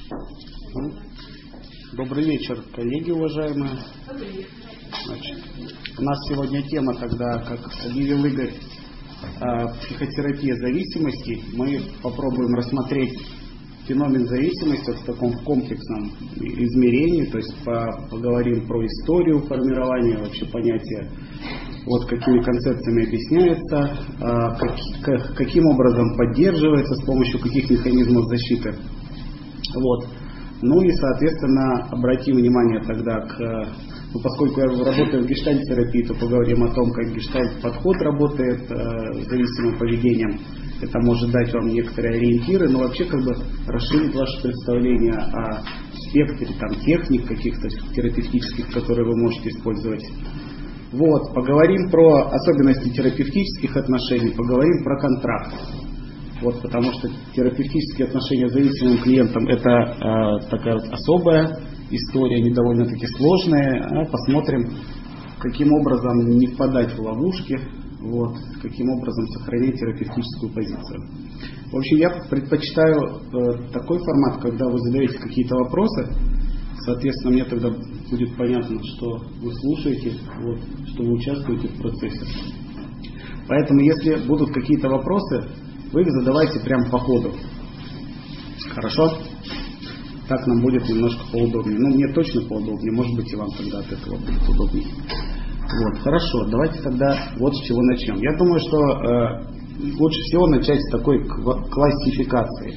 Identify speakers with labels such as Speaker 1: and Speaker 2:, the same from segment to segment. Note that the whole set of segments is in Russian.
Speaker 1: Добрый вечер, коллеги уважаемые. Значит, у нас сегодня тема тогда, как объявил Игорь, психотерапия зависимости. Мы попробуем рассмотреть феномен зависимости в таком комплексном измерении, то есть поговорим про историю формирования, вообще понятия, вот какими концепциями объясняется, каким образом поддерживается, с помощью каких механизмов защиты. Вот. Ну и, соответственно, обратим внимание тогда поскольку я работаю в гештальт-терапии, то поговорим о том, как гештальт-подход работает с зависимым поведением. Это может дать вам некоторые ориентиры, но вообще как бы расширить ваше представление о спектре техник каких-то терапевтических, которые вы можете использовать. Вот, поговорим про особенности терапевтических отношений, поговорим про контракт. Вот, потому что терапевтические отношения с зависимым клиентом — это такая вот особая история, они довольно-таки сложные. Посмотрим, каким образом не впадать в ловушки, вот, каким образом сохранять терапевтическую позицию. В общем, я предпочитаю такой формат, когда вы задаете какие-то вопросы. Соответственно, мне тогда будет понятно, что вы слушаете, вот, что вы участвуете в процессе. Поэтому, если будут какие-то вопросы, вы их задавайте прямо по ходу. Хорошо? Так нам будет немножко поудобнее. Ну, мне точно поудобнее, может быть, и вам тогда от этого будет удобнее. Вот, хорошо, давайте тогда вот с чего начнем. Я думаю, что лучше всего начать с такой классификации.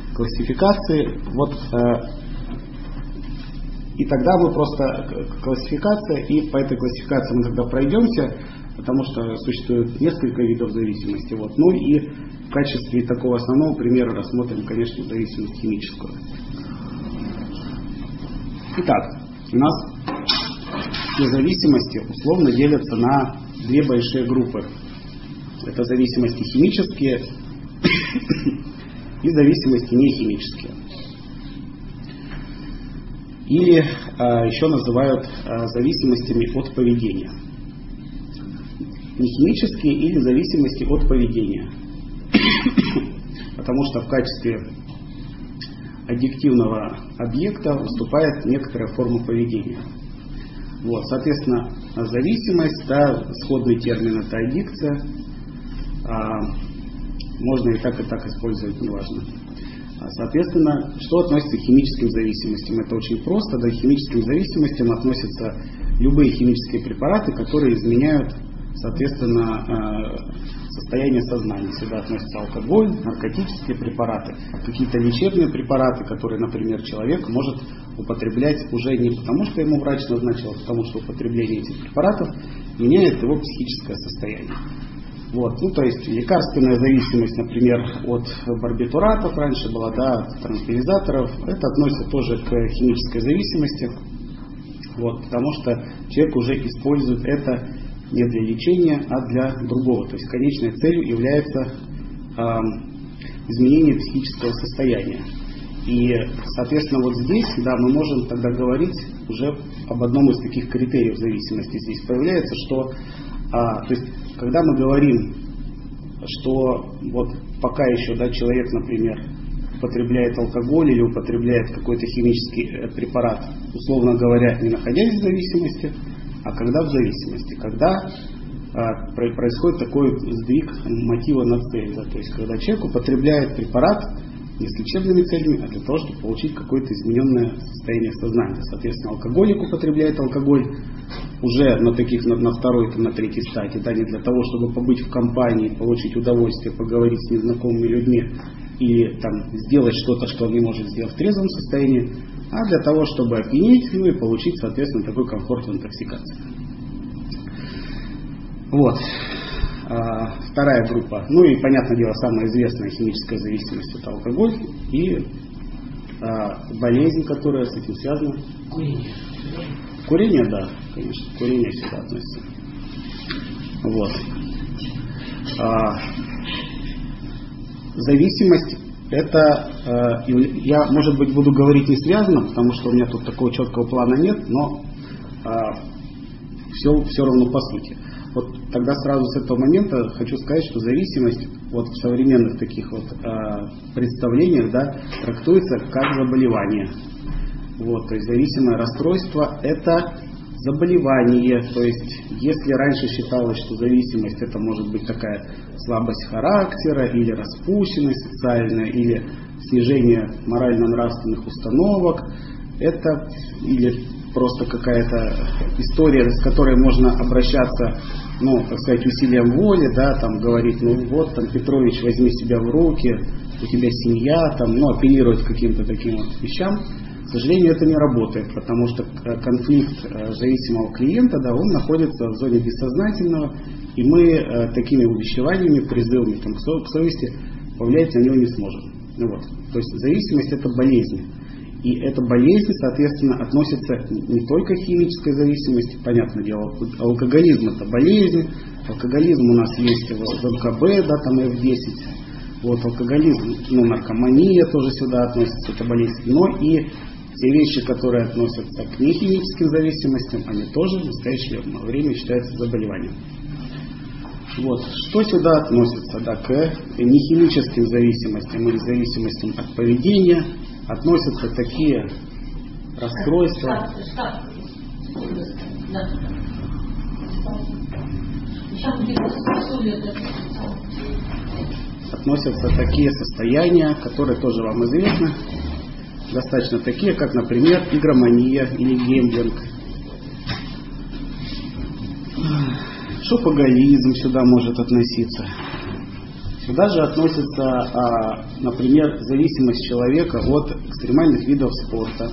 Speaker 1: И тогда мы просто классификация, и по этой классификации мы тогда пройдемся, потому что существует несколько видов зависимости. Вот. Ну и в качестве такого основного примера рассмотрим, конечно, зависимость химическую. Итак, у нас все зависимости условно делятся на две большие группы. Это зависимости химические и зависимости нехимические. Или еще называют зависимостями от поведения. Нехимические или зависимости от поведения. Потому что в качестве аддиктивного объекта выступает некоторая форма поведения. Вот, соответственно, зависимость, сходный термин — это аддикция. Можно и так использовать, неважно. Соответственно, что относится к химическим зависимостям? Это очень просто. К химическим зависимостям относятся любые химические препараты, которые изменяют, соответственно, состояние сознания. Сюда относятся алкоголь, наркотические препараты, какие-то лечебные препараты, которые, например, человек может употреблять уже не потому, что ему врач назначил, а потому что употребление этих препаратов меняет его психическое состояние. Вот. Ну, то есть лекарственная зависимость, например, от барбитуратов раньше была, от транквилизаторов, это относится тоже к химической зависимости, вот, потому что человек уже использует это не для лечения, а для другого. То есть конечной целью является изменение психического состояния. И, соответственно, вот здесь, мы можем тогда говорить уже об одном из таких критериев зависимости. Здесь появляется, что, то есть, когда мы говорим, что вот пока еще человек, например, употребляет алкоголь или употребляет какой-то химический препарат, условно говоря, не находясь в зависимости, а когда в зависимости, когда происходит такой сдвиг мотива на цель. То есть, когда человек употребляет препарат не с лечебными целями, а для того, чтобы получить какое-то измененное состояние сознания. Соответственно, алкоголик употребляет алкоголь уже на второй, на третьей стадии, не для того, чтобы побыть в компании, получить удовольствие, поговорить с незнакомыми людьми и сделать что-то, что он не может сделать в трезвом состоянии, а для того, чтобы опьянить, и получить, соответственно, такой комфорт в интоксикации. Вот. Вторая группа. Ну и, понятное дело, самая известная химическая зависимость — это алкоголь и болезнь, которая с этим связана. Курение, да, конечно. Курение сюда относится. Вот. Зависимость — это, я, может быть, буду говорить не связано, потому что у меня тут такого четкого плана нет, но все равно по сути. Вот тогда сразу с этого момента хочу сказать, что зависимость вот в современных таких вот представлениях, да, трактуется как заболевание. Вот, то есть зависимое расстройство – это заболевание. То есть если раньше считалось, что зависимость это может быть такая слабость характера или распущенность социальная, или снижение морально-нравственных установок, это или просто какая-то история, с которой можно обращаться, ну, так сказать, усилием воли, да, там говорить, ну вот, там, Петрович, возьми себя в руки, у тебя семья, там, ну, апеллировать к каким-то таким вот вещам. К сожалению, это не работает, потому что конфликт зависимого клиента, да, он находится в зоне бессознательного, и мы такими увещеваниями, призывами там, к совести повлиять на него не сможем. Ну, вот. То есть зависимость – это болезнь. И эта болезнь, соответственно, относится не только к химической зависимости, понятное дело, алкоголизм – это болезнь, алкоголизм у нас есть в МКБ, да, там F10, вот, алкоголизм, ну, наркомания тоже сюда относится, это болезнь, но и те вещи, которые относятся к нехимическим зависимостям, они тоже в настоящее время считаются заболеванием. Вот. Что сюда относится, да, к нехимическим зависимостям или зависимостям от поведения, относятся такие расстройства. Относятся такие состояния, которые тоже вам известны, достаточно такие, как, например, игромания или гэмблинг. Шопоголизм сюда может относиться. Сюда же относится, например, зависимость человека от экстремальных видов спорта,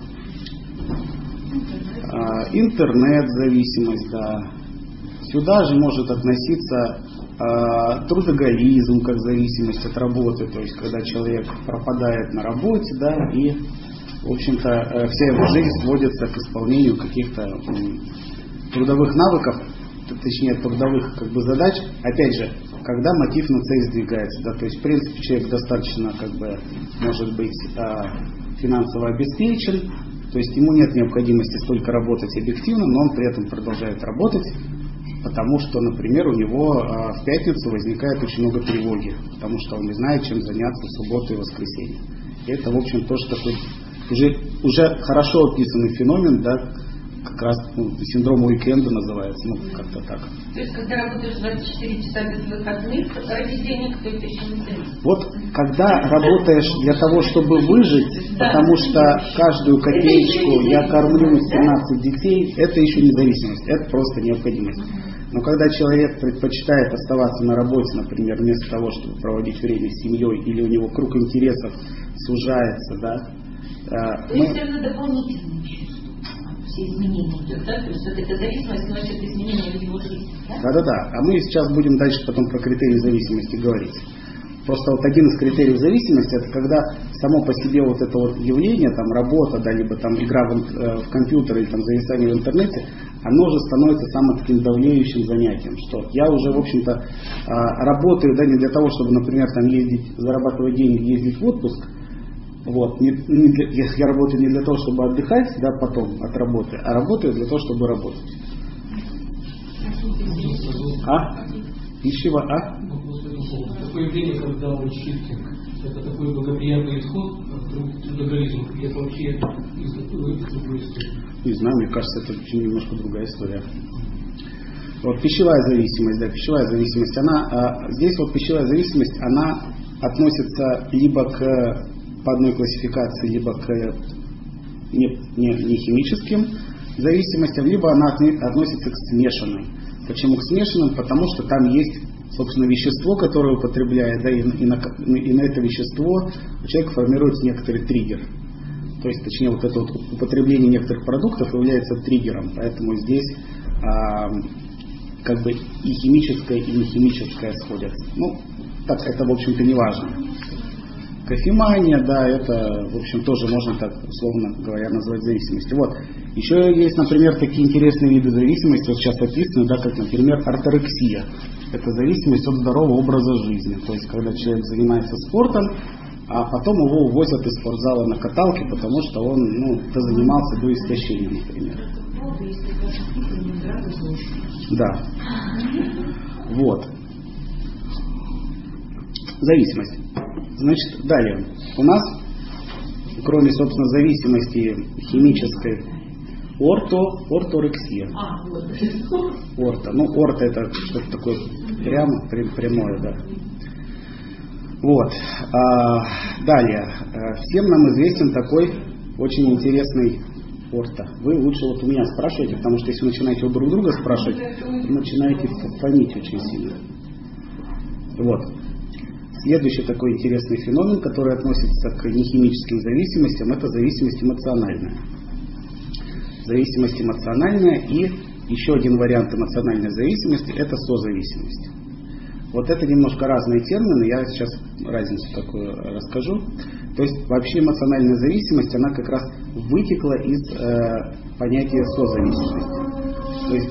Speaker 1: интернет-зависимость, да. Сюда же может относиться трудоголизм как зависимость от работы, то есть когда человек пропадает на работе, да, и, в общем-то, вся его жизнь сводится к исполнению каких-то трудовых навыков, точнее трудовых как бы задач, опять же, когда мотив на цель сдвигается, да, то есть в принципе человек достаточно как бы может быть финансово обеспечен, то есть ему нет необходимости столько работать объективно, но он при этом продолжает работать, потому что, например, у него в пятницу возникает очень много тревоги, потому что он не знает, чем заняться в субботу и воскресенье. И это, в общем, тоже такой уже хорошо описанный феномен, да, как раз синдром уикенда называется, ну, как-то так.
Speaker 2: То есть, когда работаешь 24 часа без выходных, ради денег, то это еще не зависит.
Speaker 1: Вот, когда работаешь для того, чтобы выжить, да, потому что каждую копеечку я кормлю 17 детей, это еще не зависимость, это просто необходимость. Но когда человек предпочитает оставаться на работе, например, вместо того, чтобы проводить время с семьей, или у него круг интересов сужается, да.
Speaker 2: То есть это дополнительные чувства. Все изменения идет, да? То есть вот эта зависимость носит изменения в его жизни, да?
Speaker 1: Да. А мы сейчас будем дальше потом про критерии зависимости говорить. Просто вот один из критериев зависимости, это когда само по себе вот это вот явление, там работа, да, либо там игра в компьютер или там зависание в интернете, оно уже становится самым таким давлеющим занятием, что я уже, в общем-то, работаю, да, не для того, чтобы, например, там ездить, зарабатывать деньги, ездить в отпуск. Вот, я работаю не для того, чтобы отдыхать, да, потом от работы, а работаю для того, чтобы работать. Пищево,
Speaker 3: Такое время, когда он чистинг, это такой благоприятный исход, трудоголизм, и это вообще из другой истории.
Speaker 1: Не знаю, мне кажется, это немножко другая история. Вот пищевая зависимость, да, пищевая зависимость, здесь вот пищевая зависимость, она относится либо по одной классификации, либо к не химическим зависимостям, либо она относится к смешанным. Почему к смешанным? Потому что там есть, собственно, вещество, которое употребляет, да, и на это вещество у человека формируется некоторый триггер. То есть, точнее, вот это вот употребление некоторых продуктов является триггером. Поэтому здесь как бы и химическое, и нехимическое сходятся. Ну, так, это, в общем-то, не важно. Кофемания, да, это, в общем, тоже можно так, условно говоря, назвать зависимостью. Вот. Еще есть, например, такие интересные виды зависимости, вот сейчас описаны, да, как, например, орторексия. Это зависимость от здорового образа жизни. То есть, когда человек занимается спортом, а потом его увозят из спортзала на каталке, потому что он, занимался до истощения, например. Да. Вот. Зависимость. Значит, далее. У нас, кроме, собственно, зависимости химической, орторексия. Орто. Ну, орто это что-то такое прямое, да. Вот. Далее. Всем нам известен такой очень интересный орто. Вы лучше вот у меня спрашиваете, потому что если вы начинаете у друг друга спрашивать, вы начинаете фонить очень сильно. Вот. Следующий такой интересный феномен, который относится к нехимическим зависимостям, это зависимость эмоциональная. Зависимость эмоциональная и еще один вариант эмоциональной зависимости – это созависимость. Вот это немножко разные термины, я сейчас разницу такую расскажу. То есть вообще эмоциональная зависимость, она как раз вытекла из понятия созависимости. То есть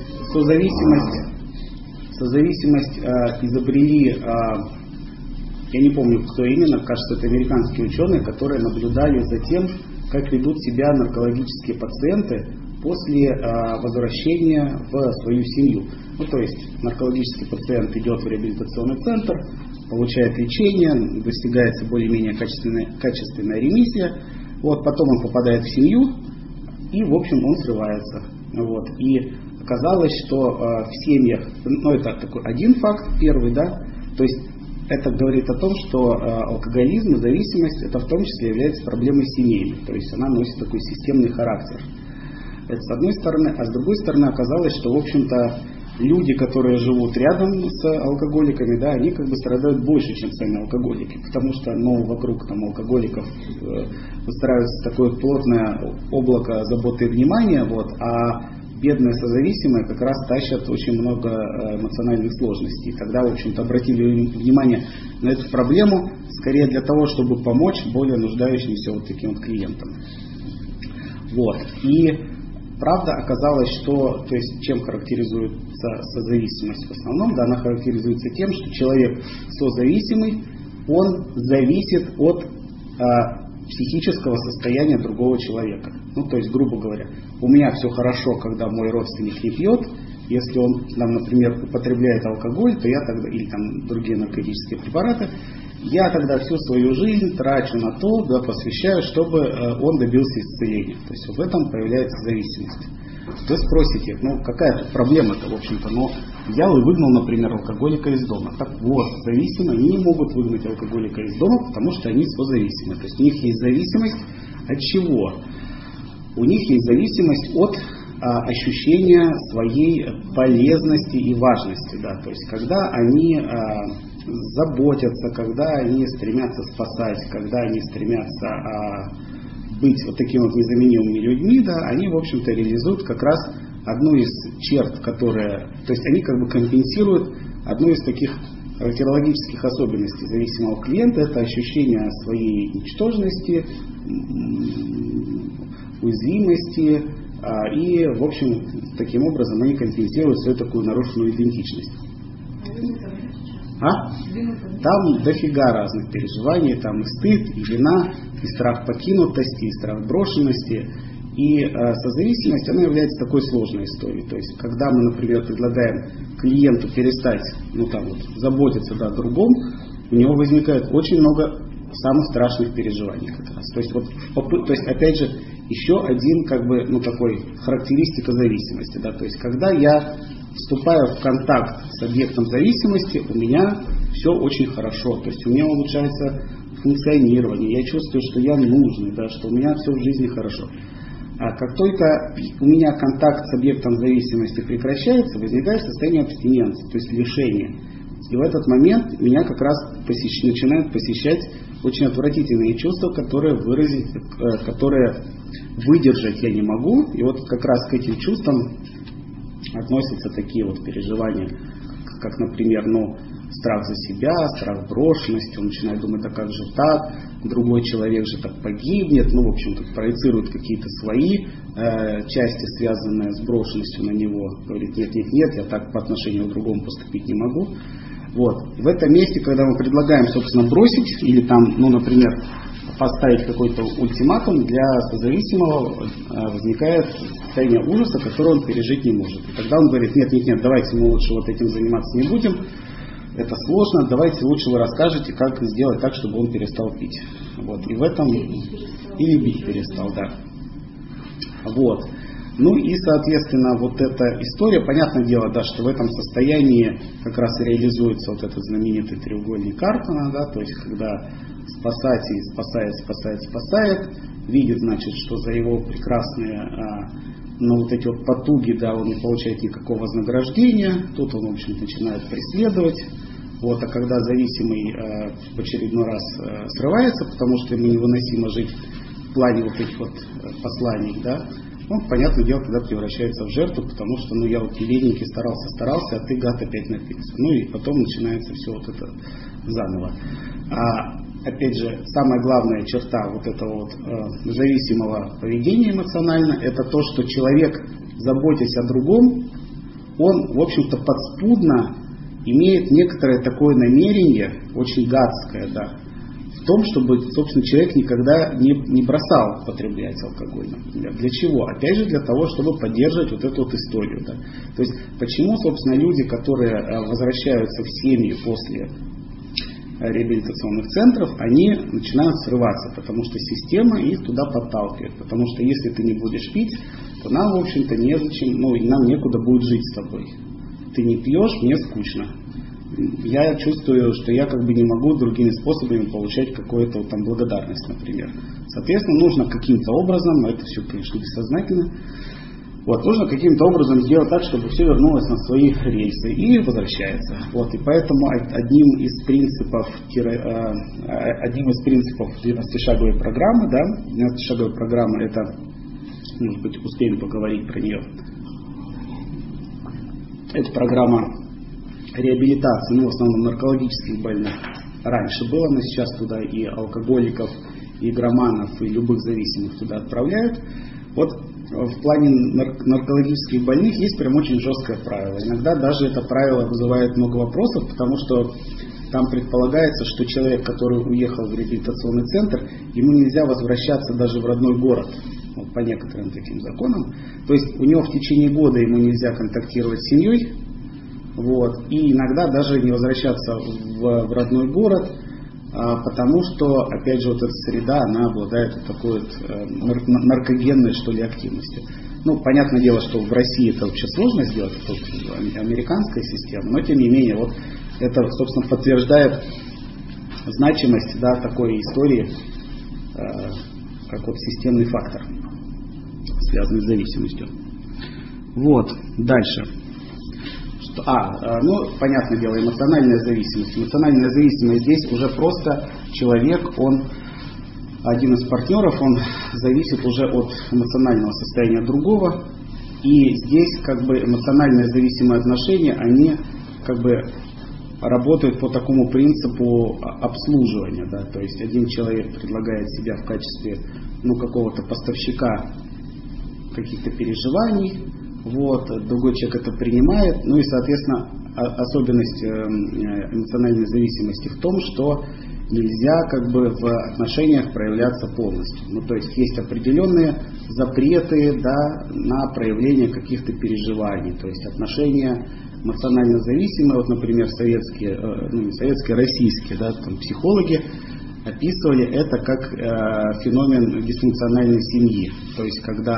Speaker 1: созависимость изобрели, я не помню, кто именно, кажется, это американские ученые, которые наблюдали за тем, как ведут себя наркологические пациенты после возвращения в свою семью. Ну, то есть наркологический пациент идет в реабилитационный центр, получает лечение, достигается более-менее качественная ремиссия, вот, потом он попадает в семью и, в общем, он срывается. Вот. И оказалось, что в семьях, ну, это такой один факт, первый, да, то есть это говорит о том, что алкоголизм и зависимость, это в том числе является проблемой семейной, то есть она носит такой системный характер. Это с одной стороны, а с другой стороны оказалось, что, в общем-то, люди, которые живут рядом с алкоголиками, да, они как бы страдают больше, чем сами алкоголики, потому что, ну, вокруг там алкоголиков выстраивается такое плотное облако заботы и внимания, вот, а бедные созависимые как раз тащат очень много эмоциональных сложностей. И тогда, в общем-то, обратили внимание на эту проблему скорее для того, чтобы помочь более нуждающимся вот таким вот клиентам. Вот. И правда оказалось, что, то есть, чем характеризуется созависимость в основном, да, она характеризуется тем, что человек созависимый, он зависит от психического состояния другого человека. Ну, то есть, грубо говоря, у меня все хорошо, когда мой родственник не пьет, если он, там, например, употребляет алкоголь, то я тогда, или там другие наркотические препараты, я тогда всю свою жизнь трачу на то, да, посвящаю, чтобы он добился исцеления. То есть, вот в этом появляется зависимость. Вы спросите, ну, какая тут проблема-то, в общем-то, но взял и выгнал, например, алкоголика из дома. Так вот, зависимые, они не могут выгнать алкоголика из дома, потому что они созависимы. То есть, у них есть зависимость от чего? У них есть зависимость от ощущения своей полезности и важности. Да? То есть, когда они заботятся, когда они стремятся спасать, когда они стремятся быть вот такими вот незаменимыми людьми, да, они, в общем-то, реализуют как раз одну из черт, которые, то есть они как бы компенсируют одну из таких характерологических особенностей зависимого клиента, это ощущение своей ничтожности, уязвимости, и, в общем, таким образом они компенсируют свою такую нарушенную идентичность. Там дофига разных переживаний, там и стыд, и вина, и страх покинутости, и страх брошенности. И созависимость, она является такой сложной историей. То есть, когда мы, например, предлагаем клиенту перестать, ну, там, вот, заботиться, да, о другом, у него возникает очень много самых страшных переживаний как раз. То есть, вот, то есть, опять же, еще один, как бы, ну, такой характеристика зависимости. Да? То есть, когда я вступаю в контакт с объектом зависимости, у меня все очень хорошо. То есть, у меня улучшается функционирование, я чувствую, что я нужный, да, что у меня все в жизни хорошо. А как только у меня контакт с объектом зависимости прекращается, возникает состояние абстиненции, то есть лишения. И в этот момент меня как раз начинают посещать очень отвратительные чувства, которые выдержать я не могу. И вот как раз к этим чувствам относятся такие вот переживания, как, например, страх за себя, страх брошенности, он начинает думать, да как же так, другой человек же так погибнет, в общем-то, проецирует какие-то свои части, связанные с брошенностью на него, говорит, нет, я так по отношению к другому поступить не могу. Вот. В этом месте, когда мы предлагаем, собственно, бросить, или там, например, поставить какой-то ультиматум, для созависимого возникает состояние ужаса, которое он пережить не может. И тогда он говорит: нет, давайте мы лучше вот этим заниматься не будем, это сложно, давайте лучше вы расскажете, как сделать так, чтобы он перестал пить. Вот. И в этом... Или бить перестал, да. Вот. Ну и, соответственно, вот эта история, понятное дело, да, что в этом состоянии как раз и реализуется вот этот знаменитый треугольник Карпмана, да, то есть когда спасатель спасает, видит, значит, что за его прекрасные, вот эти вот потуги, да, он не получает никакого вознаграждения, тут он, в общем, начинает преследовать. Вот, а когда зависимый в очередной раз срывается, потому что ему невыносимо жить в плане вот этих вот посланий, да, он, понятное дело, тогда превращается в жертву, потому что, я вот миленький старался, а ты, гад, опять напился. Ну и потом начинается все вот это заново. Опять же, самая главная черта вот этого вот зависимого поведения эмоционально, это то, что человек, заботясь о другом, он, в общем-то, подспудно имеет некоторое такое намерение, очень гадское, да, в том, чтобы, собственно, человек никогда не бросал употреблять алкоголь, например. Для чего? Опять же, для того, чтобы поддерживать вот эту вот историю. Да. То есть, почему, собственно, люди, которые возвращаются в семьи после реабилитационных центров, они начинают срываться, потому что система их туда подталкивает. Потому что если ты не будешь пить, то нам, в общем-то, незачем, и нам некуда будет жить с тобой. Ты не пьешь, мне скучно. Я чувствую, что я как бы не могу другими способами получать какую-то вот там благодарность, например. Соответственно, нужно каким-то образом, это все, конечно, бессознательно, нужно каким-то образом сделать так, чтобы все вернулось на свои рельсы и возвращается. И поэтому одним из принципов 12-шаговой программы, да, 12-шаговая программа, это, может быть, успеем поговорить про нее. Это программа реабилитации, в основном наркологических больных. Раньше было, но сейчас туда и алкоголиков, и игроманов, и любых зависимых туда отправляют. В плане наркологических больных есть прям очень жесткое правило. Иногда даже это правило вызывает много вопросов, потому что там предполагается, что человек, который уехал в реабилитационный центр, ему нельзя возвращаться даже в родной город. По некоторым таким законам. То есть у него в течение года ему нельзя контактировать с семьей. И иногда даже не возвращаться в родной город, потому что, опять же, вот эта среда, она обладает вот такой наркогенной, что ли, активностью. Понятное дело, что в России это вообще сложно сделать, это американская система, но тем не менее, это, собственно, подтверждает значимость, да, такой истории, как системный фактор, связанный с зависимостью. Дальше. Понятное дело, эмоциональная зависимость. Эмоциональная зависимость здесь уже просто человек, один из партнеров, он зависит уже от эмоционального состояния другого. И здесь эмоционально зависимые отношения, они работают по такому принципу обслуживания. Да? То есть один человек предлагает себя в качестве какого-то поставщика каких-то переживаний, другой человек это принимает, и, соответственно, особенность эмоциональной зависимости в том, что нельзя в отношениях проявляться полностью. То есть есть определенные запреты, да, на проявление каких-то переживаний. То есть отношения эмоционально зависимые, например, советские, российские, да, психологи описывали это как феномен дисфункциональной семьи. То есть когда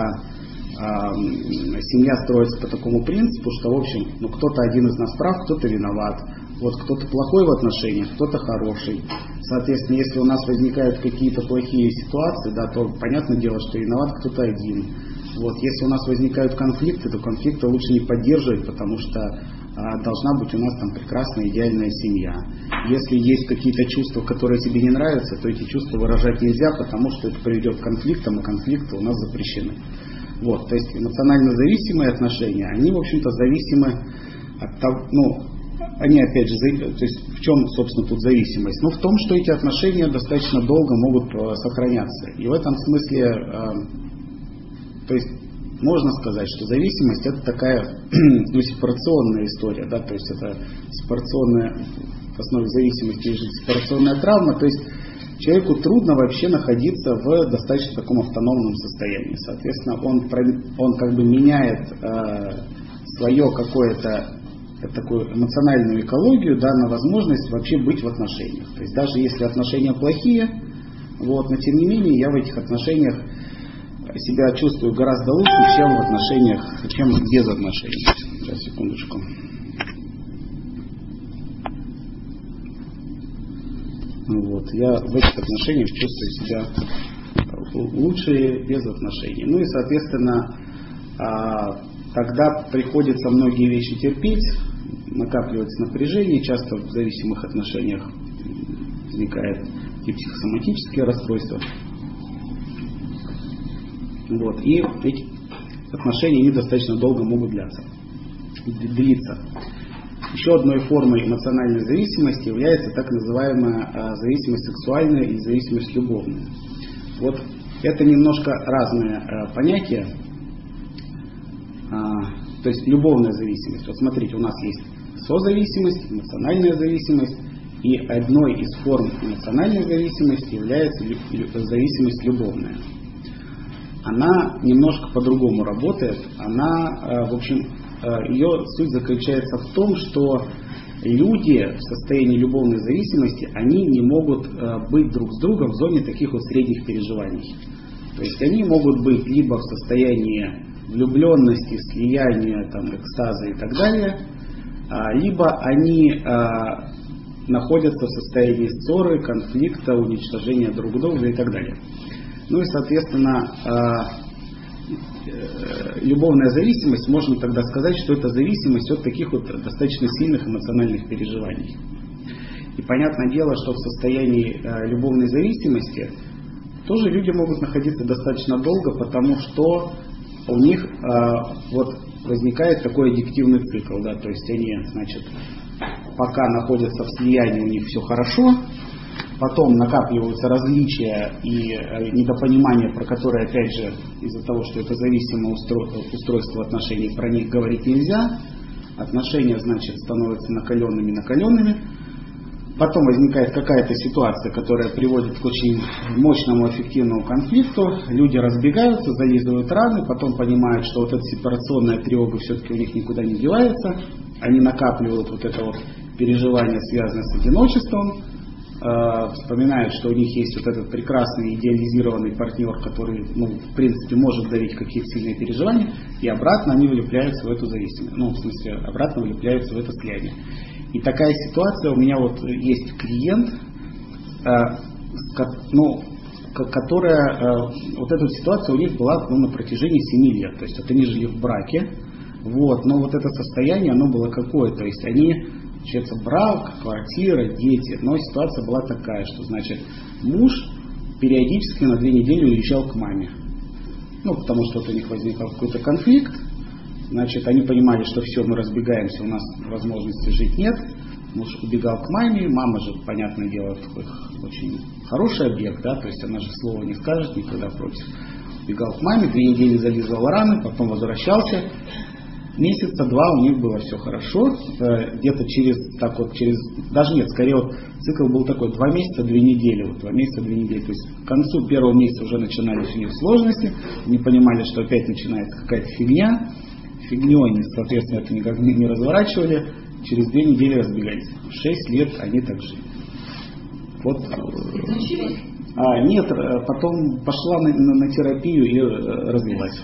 Speaker 1: семья строится по такому принципу, что, в общем, кто-то один из нас прав, кто-то виноват. Кто-то плохой в отношениях, кто-то хороший. Соответственно, если у нас возникают какие-то плохие ситуации, да, то понятное дело, что виноват кто-то один. Если у нас возникают конфликты, то конфликты лучше не поддерживать, потому что должна быть у нас там прекрасная, идеальная семья. Если есть какие-то чувства, которые тебе не нравятся, то эти чувства выражать нельзя, потому что это приведет к конфликтам, и конфликты у нас запрещены. То есть эмоционально зависимые отношения, они, в общем-то, зависимы от того, они, опять же, то есть в чем, собственно, тут зависимость? В том, что эти отношения достаточно долго могут сохраняться. И в этом смысле, то есть можно сказать, что зависимость это такая сепарационная история, да, то есть это сепарационная, в основе зависимости лежит сепарационная травма, то есть человеку трудно вообще находиться в достаточно таком автономном состоянии. Соответственно, он как бы меняет свое какое-то такую эмоциональную экологию, да, на возможность вообще быть в отношениях. То есть даже если отношения плохие, вот, но тем не менее я в этих отношениях себя чувствую гораздо лучше, чем в отношениях, чем без отношений. Сейчас, секундочку. Вот, я в этих отношениях чувствую себя лучше без отношений. Ну и, соответственно, тогда приходится многие вещи терпеть, накапливается напряжение, часто в зависимых отношениях возникают и психосоматические расстройства. Вот, и эти отношения недостаточно долго могут длиться. Еще одной формой эмоциональной зависимости является так называемая зависимость сексуальная и зависимость любовная. Вот это немножко разные понятия. То есть любовная зависимость. Вот смотрите, у нас есть созависимость, эмоциональная зависимость, и одной из форм эмоциональной зависимости является зависимость любовная. Она немножко по-другому работает. Она, в общем, ее суть заключается в том, что люди в состоянии любовной зависимости, они не могут быть друг с другом в зоне таких вот средних переживаний. То есть они могут быть либо в состоянии влюбленности, слияния, там, экстаза и так далее, либо они находятся в состоянии ссоры, конфликта, уничтожения друг друга и так далее. Ну и, соответственно, любовная зависимость, можно тогда сказать, что это зависимость от таких вот достаточно сильных эмоциональных переживаний. И понятное дело, что в состоянии любовной зависимости тоже люди могут находиться достаточно долго, потому что у них вот возникает такой аддиктивный цикл, да, то есть они, значит, пока находятся в слиянии, у них все хорошо, потом накапливаются различия и недопонимания, про которые, опять же, из-за того, что это зависимое устройство отношений, про них говорить нельзя, отношения, значит, становятся накаленными. Потом возникает какая-то ситуация, которая приводит к очень мощному аффективному конфликту. Люди разбегаются, зализывают раны, потом понимают, что вот эта сепарационная тревога все-таки у них никуда не девается. Они накапливают вот это вот переживание, связанное с одиночеством. Вспоминают, что у них есть вот этот прекрасный идеализированный партнер, который, в принципе, может дарить какие-то сильные переживания. И обратно они влюбляются в эту зависимость. В смысле, обратно влюбляются в это слияние. И такая ситуация, у меня вот есть клиент, которая, вот эта ситуация у них была на протяжении 7 лет. То есть вот они жили в браке, вот, но вот это состояние, оно было какое? То есть они, получается, брак, квартира, дети, но ситуация была такая, что, значит, муж периодически на 2 недели уезжал к маме. Потому что вот у них возникал какой-то конфликт. Значит, они понимали, что все, мы разбегаемся, у нас возможности жить нет. Муж убегал к маме, мама же, понятное дело, такой очень хороший объект, да, то есть она же слова не скажет никогда против. Убегал к маме, 2 недели зализывал раны, потом возвращался. Месяца 2 у них было все хорошо, где-то через, даже нет, скорее вот цикл был такой, 2 месяца, 2 недели, вот 2 месяца, 2 недели, то есть к концу первого месяца уже начинались у них сложности, они понимали, что опять начинается какая-то фигня, фигню они, соответственно, это никак не разворачивали, через 2 недели разбегались, 6 лет они так жили. Вот. Нет, потом пошла на терапию и развелась.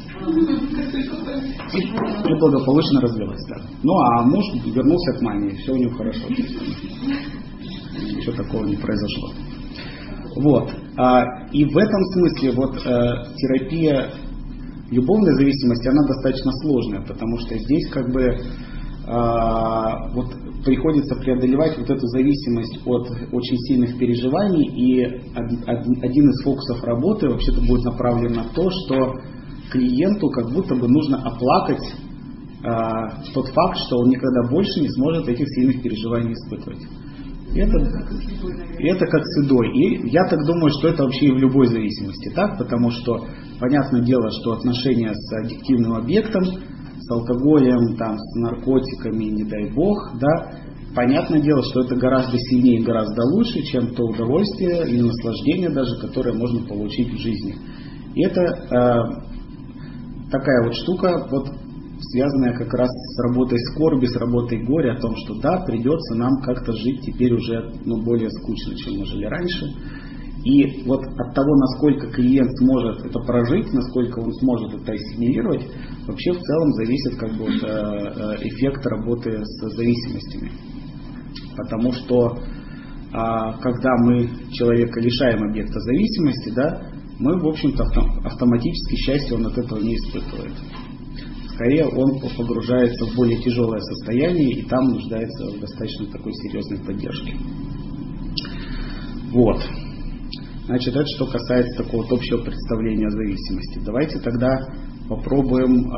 Speaker 1: И благополучно развелась, да. А муж вернулся к маме, и все у него хорошо. Ничего такого не произошло. Вот. И в этом смысле вот терапия любовной зависимости, она достаточно сложная, потому что здесь как бы вот приходится преодолевать вот эту зависимость от очень сильных переживаний, и один из фокусов работы вообще-то будет направлен на то, что клиенту как будто бы нужно оплакать тот факт, что он никогда больше не сможет этих сильных переживаний испытывать. И это как с едой. И я так думаю, что это вообще и в любой зависимости так, потому что понятное дело, что отношения с аддиктивным объектом, с алкоголем, с наркотиками, не дай бог, да, понятное дело, что это гораздо сильнее, гораздо лучше, чем то удовольствие или наслаждение даже, которое можно получить в жизни. И это такая вот штука, вот, связанная как раз с работой скорби, с работой горя, о том, что да, придется нам как-то жить теперь уже более скучно, чем мы жили раньше. И вот от того, насколько клиент сможет это прожить, насколько он сможет это ассимилировать, вообще в целом зависит как бы эффект работы с зависимостями. Потому что когда мы человека лишаем объекта зависимости, да, мы, в общем-то, автоматически счастье он от этого не испытывает. Скорее он погружается в более тяжелое состояние и там нуждается в достаточно такой серьезной поддержке. Вот. Значит, это что касается такого вот общего представления о зависимости. Давайте тогда попробуем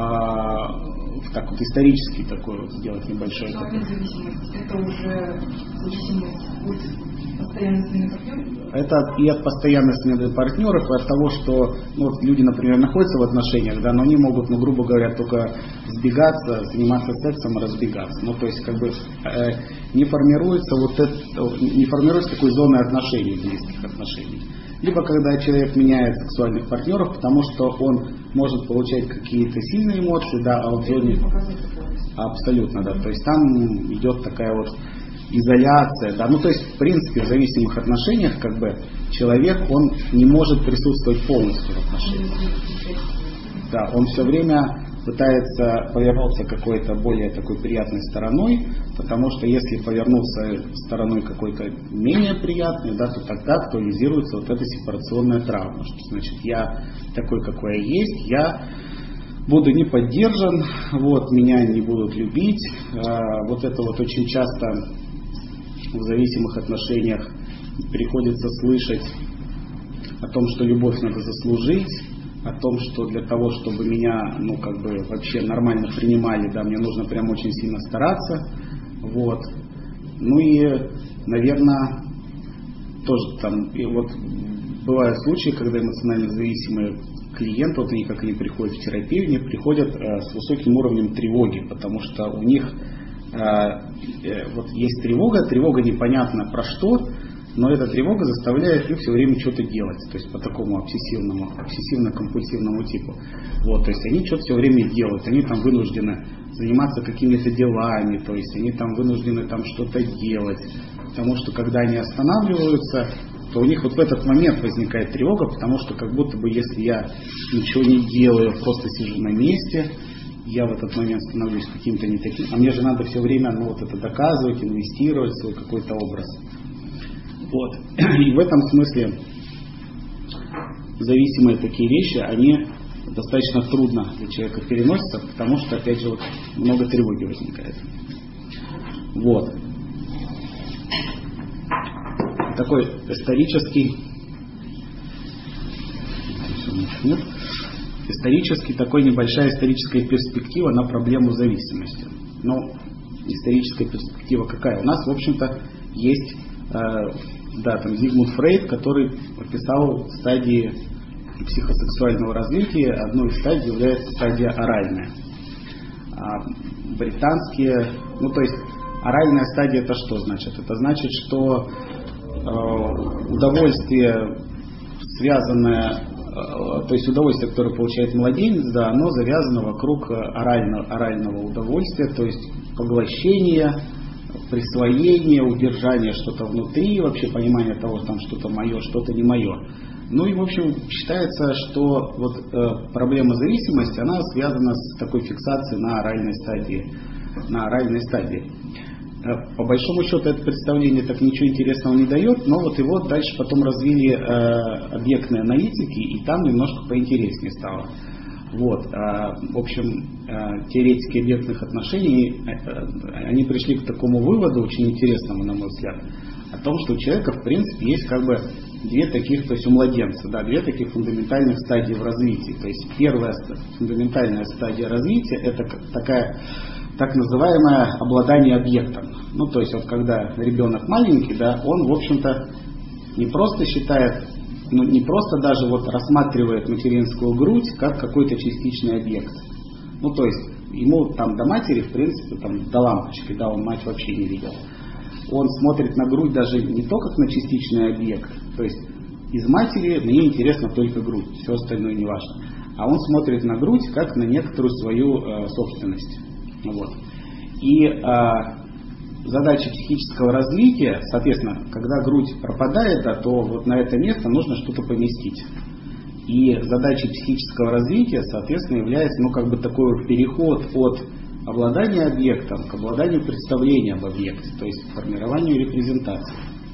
Speaker 1: так вот исторически такой вот сделать небольшой.
Speaker 4: Зависимость — это уже зависимость от постоянной смены партнеров?
Speaker 1: Это и от постоянной смены партнеров, и от того, что вот люди, например, находятся в отношениях, да, но они могут, грубо говоря, только сбегаться, заниматься сексом и разбегаться. То есть как бы не формируется не формируется такой зоны отношений, близких отношений. Либо когда человек меняет сексуальных партнеров, потому что он может получать какие-то сильные эмоции, да, а в зоне абсолютно, да, то есть там идет такая вот изоляция, да, то есть в принципе в зависимых отношениях как бы человек, он не может присутствовать полностью в отношениях. Да, он все время пытается повернуться какой-то более такой приятной стороной, потому что если повернулся стороной какой-то менее приятной, да, то тогда актуализируется вот эта сепарационная травма, что значит я такой, какой я есть, я буду не поддержан, вот, меня не будут любить. Вот это вот очень часто в зависимых отношениях приходится слышать о том, что любовь надо заслужить, о том, что для того, чтобы меня, вообще нормально принимали, да, мне нужно прям очень сильно стараться, вот. И, наверное, тоже там, и вот бывают случаи, когда эмоционально зависимые клиенты, вот они, как они приходят в терапию, они приходят с высоким уровнем тревоги, потому что у них вот есть тревога непонятно про что, но эта тревога заставляет их все время что-то делать, то есть по такому обсессивно-компульсивному типу. Вот, то есть они что-то все время делают, они там вынуждены заниматься какими-то делами, то есть они там вынуждены там что-то делать, потому что когда они останавливаются, то у них вот в этот момент возникает тревога, потому что как будто бы если я ничего не делаю, просто сижу на месте, я в этот момент становлюсь каким-то не таким, а мне же надо все время это доказывать, инвестировать в свой какой-то образ. Вот. И в этом смысле зависимые такие вещи, они достаточно трудно для человека переносятся, потому что, опять же, много тревоги возникает. Вот. Такой исторический такой небольшая историческая перспектива на проблему зависимости. Историческая перспектива какая? У нас, в общем-то, есть там Зигмунд Фрейд, который описал стадии психосексуального развития. Одной из стадий является стадия оральная. Британские, то есть оральная стадия это что значит? Это значит, что удовольствие, связанное, то есть удовольствие, которое получает младенец, да, оно завязано вокруг орального удовольствия, то есть поглощение, присвоение, удержание что-то внутри, вообще понимание того, что там что-то мое, что-то не мое. И, в общем, считается, что проблема зависимости, она связана с такой фиксацией на оральной стадии. По большому счету, это представление так ничего интересного не дает, но его дальше потом развили объектные аналитики, и там немножко поинтереснее стало. В общем, теоретики объектных отношений, они пришли к такому выводу, очень интересному, на мой взгляд, о том, что у человека, в принципе, есть две таких, то есть у младенца, две таких фундаментальных стадии в развитии. То есть первая фундаментальная стадия развития – это такая так называемое обладание объектом. То есть когда ребенок маленький, он, в общем-то, не просто считает, не просто даже рассматривает материнскую грудь как какой-то частичный объект. То есть ему там до матери, в принципе, до лампочки, он мать вообще не видел. он смотрит на грудь даже не то, как на частичный объект, то есть из матери мне интересна только грудь, все остальное не важно. А он смотрит на грудь как на некоторую свою собственность. Вот. И задача психического развития, соответственно, когда грудь пропадает, да, то вот на это место нужно что-то поместить. И задачей психического развития, соответственно, является такой вот переход от обладания объектом к обладанию представлением об объекте, то есть формированию репрезентации.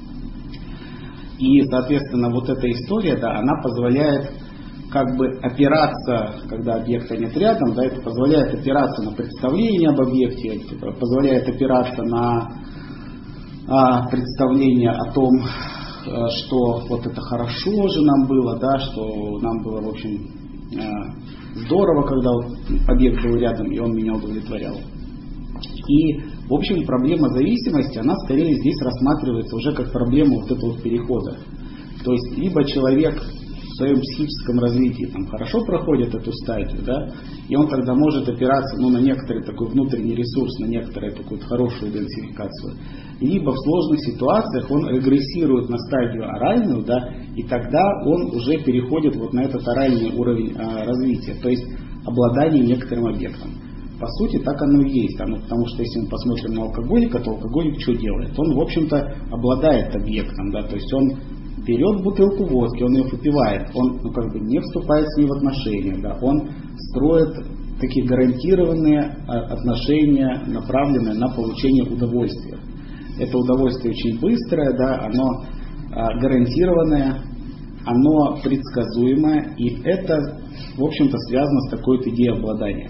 Speaker 1: И, соответственно, вот эта история, да, она позволяет опираться, когда объекта нет рядом, да, это позволяет опираться на представление об объекте, позволяет опираться на представление о том, что вот это хорошо же нам было, да, что нам было, в общем, здорово, когда объект был рядом, и он меня удовлетворял. И, в общем, проблема зависимости, она скорее здесь рассматривается уже как проблема вот этого перехода. То есть, либо человек в своем психическом развитии хорошо проходит эту стадию, да, и он тогда может опираться на некоторый такой внутренний ресурс, на некоторую такую хорошую идентификацию. Либо в сложных ситуациях он регрессирует на стадию оральную, да, и тогда он уже переходит вот на этот оральный уровень развития, то есть обладание некоторым объектом. По сути, так оно и есть, потому что если мы посмотрим на алкоголика, то алкоголик что делает? Он, в общем-то, обладает объектом, да, то есть он берет бутылку водки, он ее попивает, он не вступает с ней в отношения, да, он строит такие гарантированные отношения, направленные на получение удовольствия. Это удовольствие очень быстрое, да, оно гарантированное, оно предсказуемое, и это, в общем-то, связано с такой вот идеей обладания.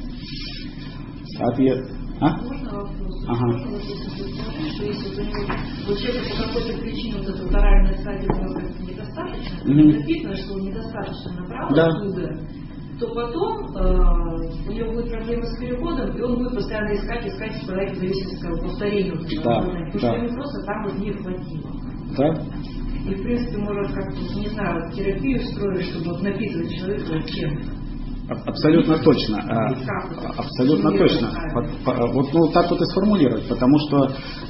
Speaker 4: Можно вопрос?
Speaker 1: Ага.
Speaker 4: Что если у него человек по какой-то причине вот эта оральная стадия недостаточно, написано, что он недостаточно направлен туда, то потом у него будет проблема с переходом, и он будет постоянно искать человека зависимости повторения. Потому что ему просто там вот не хватило.
Speaker 1: Да.
Speaker 4: И в принципе можно как-то, не знаю, терапию строить, чтобы напитывать человека чем-то.
Speaker 1: Абсолютно точно. Абсолютно точно. Вот так вот и сформулировать, потому что...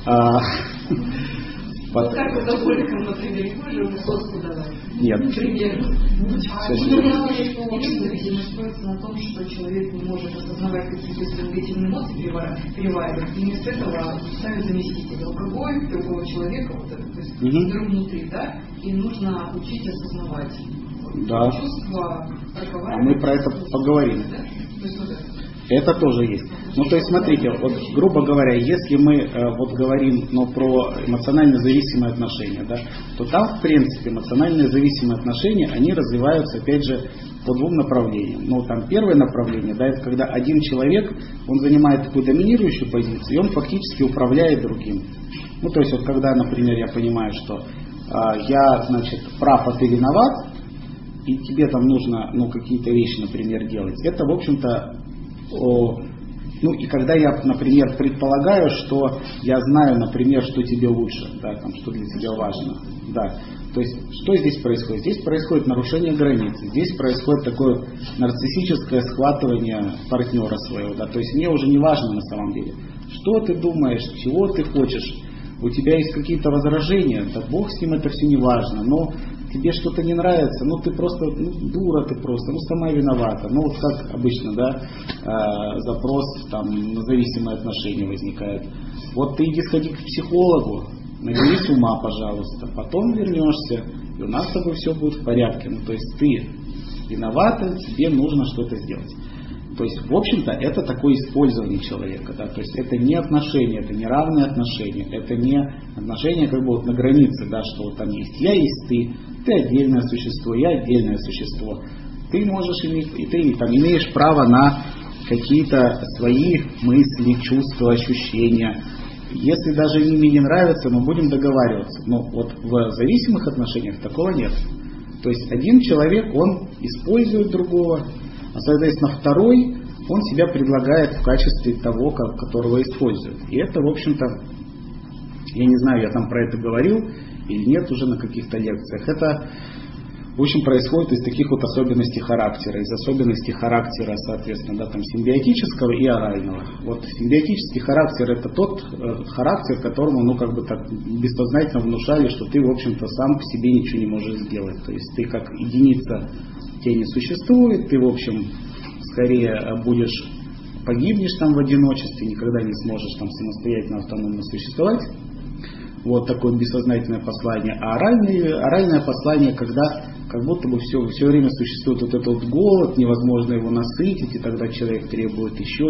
Speaker 4: Как алкоголикам, например, не можем ему соску давать?
Speaker 1: Нет.
Speaker 4: Примерно. Зависимость строится на том, что человек не может осознавать какие-то негативные эмоции, переваривать, и вместо этого сами заместители. Алкоголь, другого человека, вот это, то есть друг внутри, да, и нужно учить осознавать.
Speaker 1: Да.
Speaker 4: Чувства,
Speaker 1: а мы про это поговорим.
Speaker 4: Да?
Speaker 1: Это тоже есть. То есть, смотрите, вот, грубо говоря, если мы говорим про эмоционально зависимые отношения, да, то там, в принципе, эмоционально зависимые отношения, они развиваются, опять же, по двум направлениям. Там первое направление, да, это когда один человек, он занимает такую доминирующую позицию, и он фактически управляет другим. То есть, вот когда, например, я понимаю, что я, значит, прав, а ты виноват, и тебе там нужно, какие-то вещи, например, делать. Это, в общем-то, и когда я, например, предполагаю, что я знаю, например, что тебе лучше, да, что для тебя важно, да. То есть, что здесь происходит? Здесь происходит нарушение границ, здесь происходит такое нарциссическое схватывание партнера своего, да. То есть, мне уже не важно на самом деле, что ты думаешь, чего ты хочешь. У тебя есть какие-то возражения, да бог с ним, это все не важно, но тебе что-то не нравится, ты просто, дура ты просто, сама виновата. Вот как обычно, да, запрос на зависимые отношения возникает. Вот ты иди сходи к психологу, наберись ума, пожалуйста, потом вернешься, и у нас с тобой все будет в порядке. То есть ты виновата, тебе нужно что-то сделать. То есть, в общем-то, это такое использование человека, да, то есть это не отношения, это не равные отношения, это не отношения на границе, да, что там есть я, есть ты отдельное существо, я отдельное существо, ты можешь иметь, и ты имеешь право на какие-то свои мысли, чувства, ощущения. Если даже ими не нравится, мы будем договариваться. Но вот в зависимых отношениях такого нет. То есть один человек, он использует другого, а, соответственно, второй, он себя предлагает в качестве того, которого использует. И это, в общем-то, я не знаю, я там про это говорил или нет уже на каких-то лекциях. Это в общем, происходит из таких вот особенностей характера, соответственно, да, там, симбиотического и орального. Вот симбиотический характер — это тот характер, которому, ну, как бы так бессознательно внушали, что ты, в общем-то, сам по себе ничего не можешь сделать. То есть ты как единица, тебя не существует, ты, в общем, скорее погибнешь там в одиночестве, никогда не сможешь там самостоятельно, автономно существовать. Вот такое бессознательное послание. А оральное послание, когда как будто бы все время существует вот этот вот голод, невозможно его насытить, и тогда человек требует еще.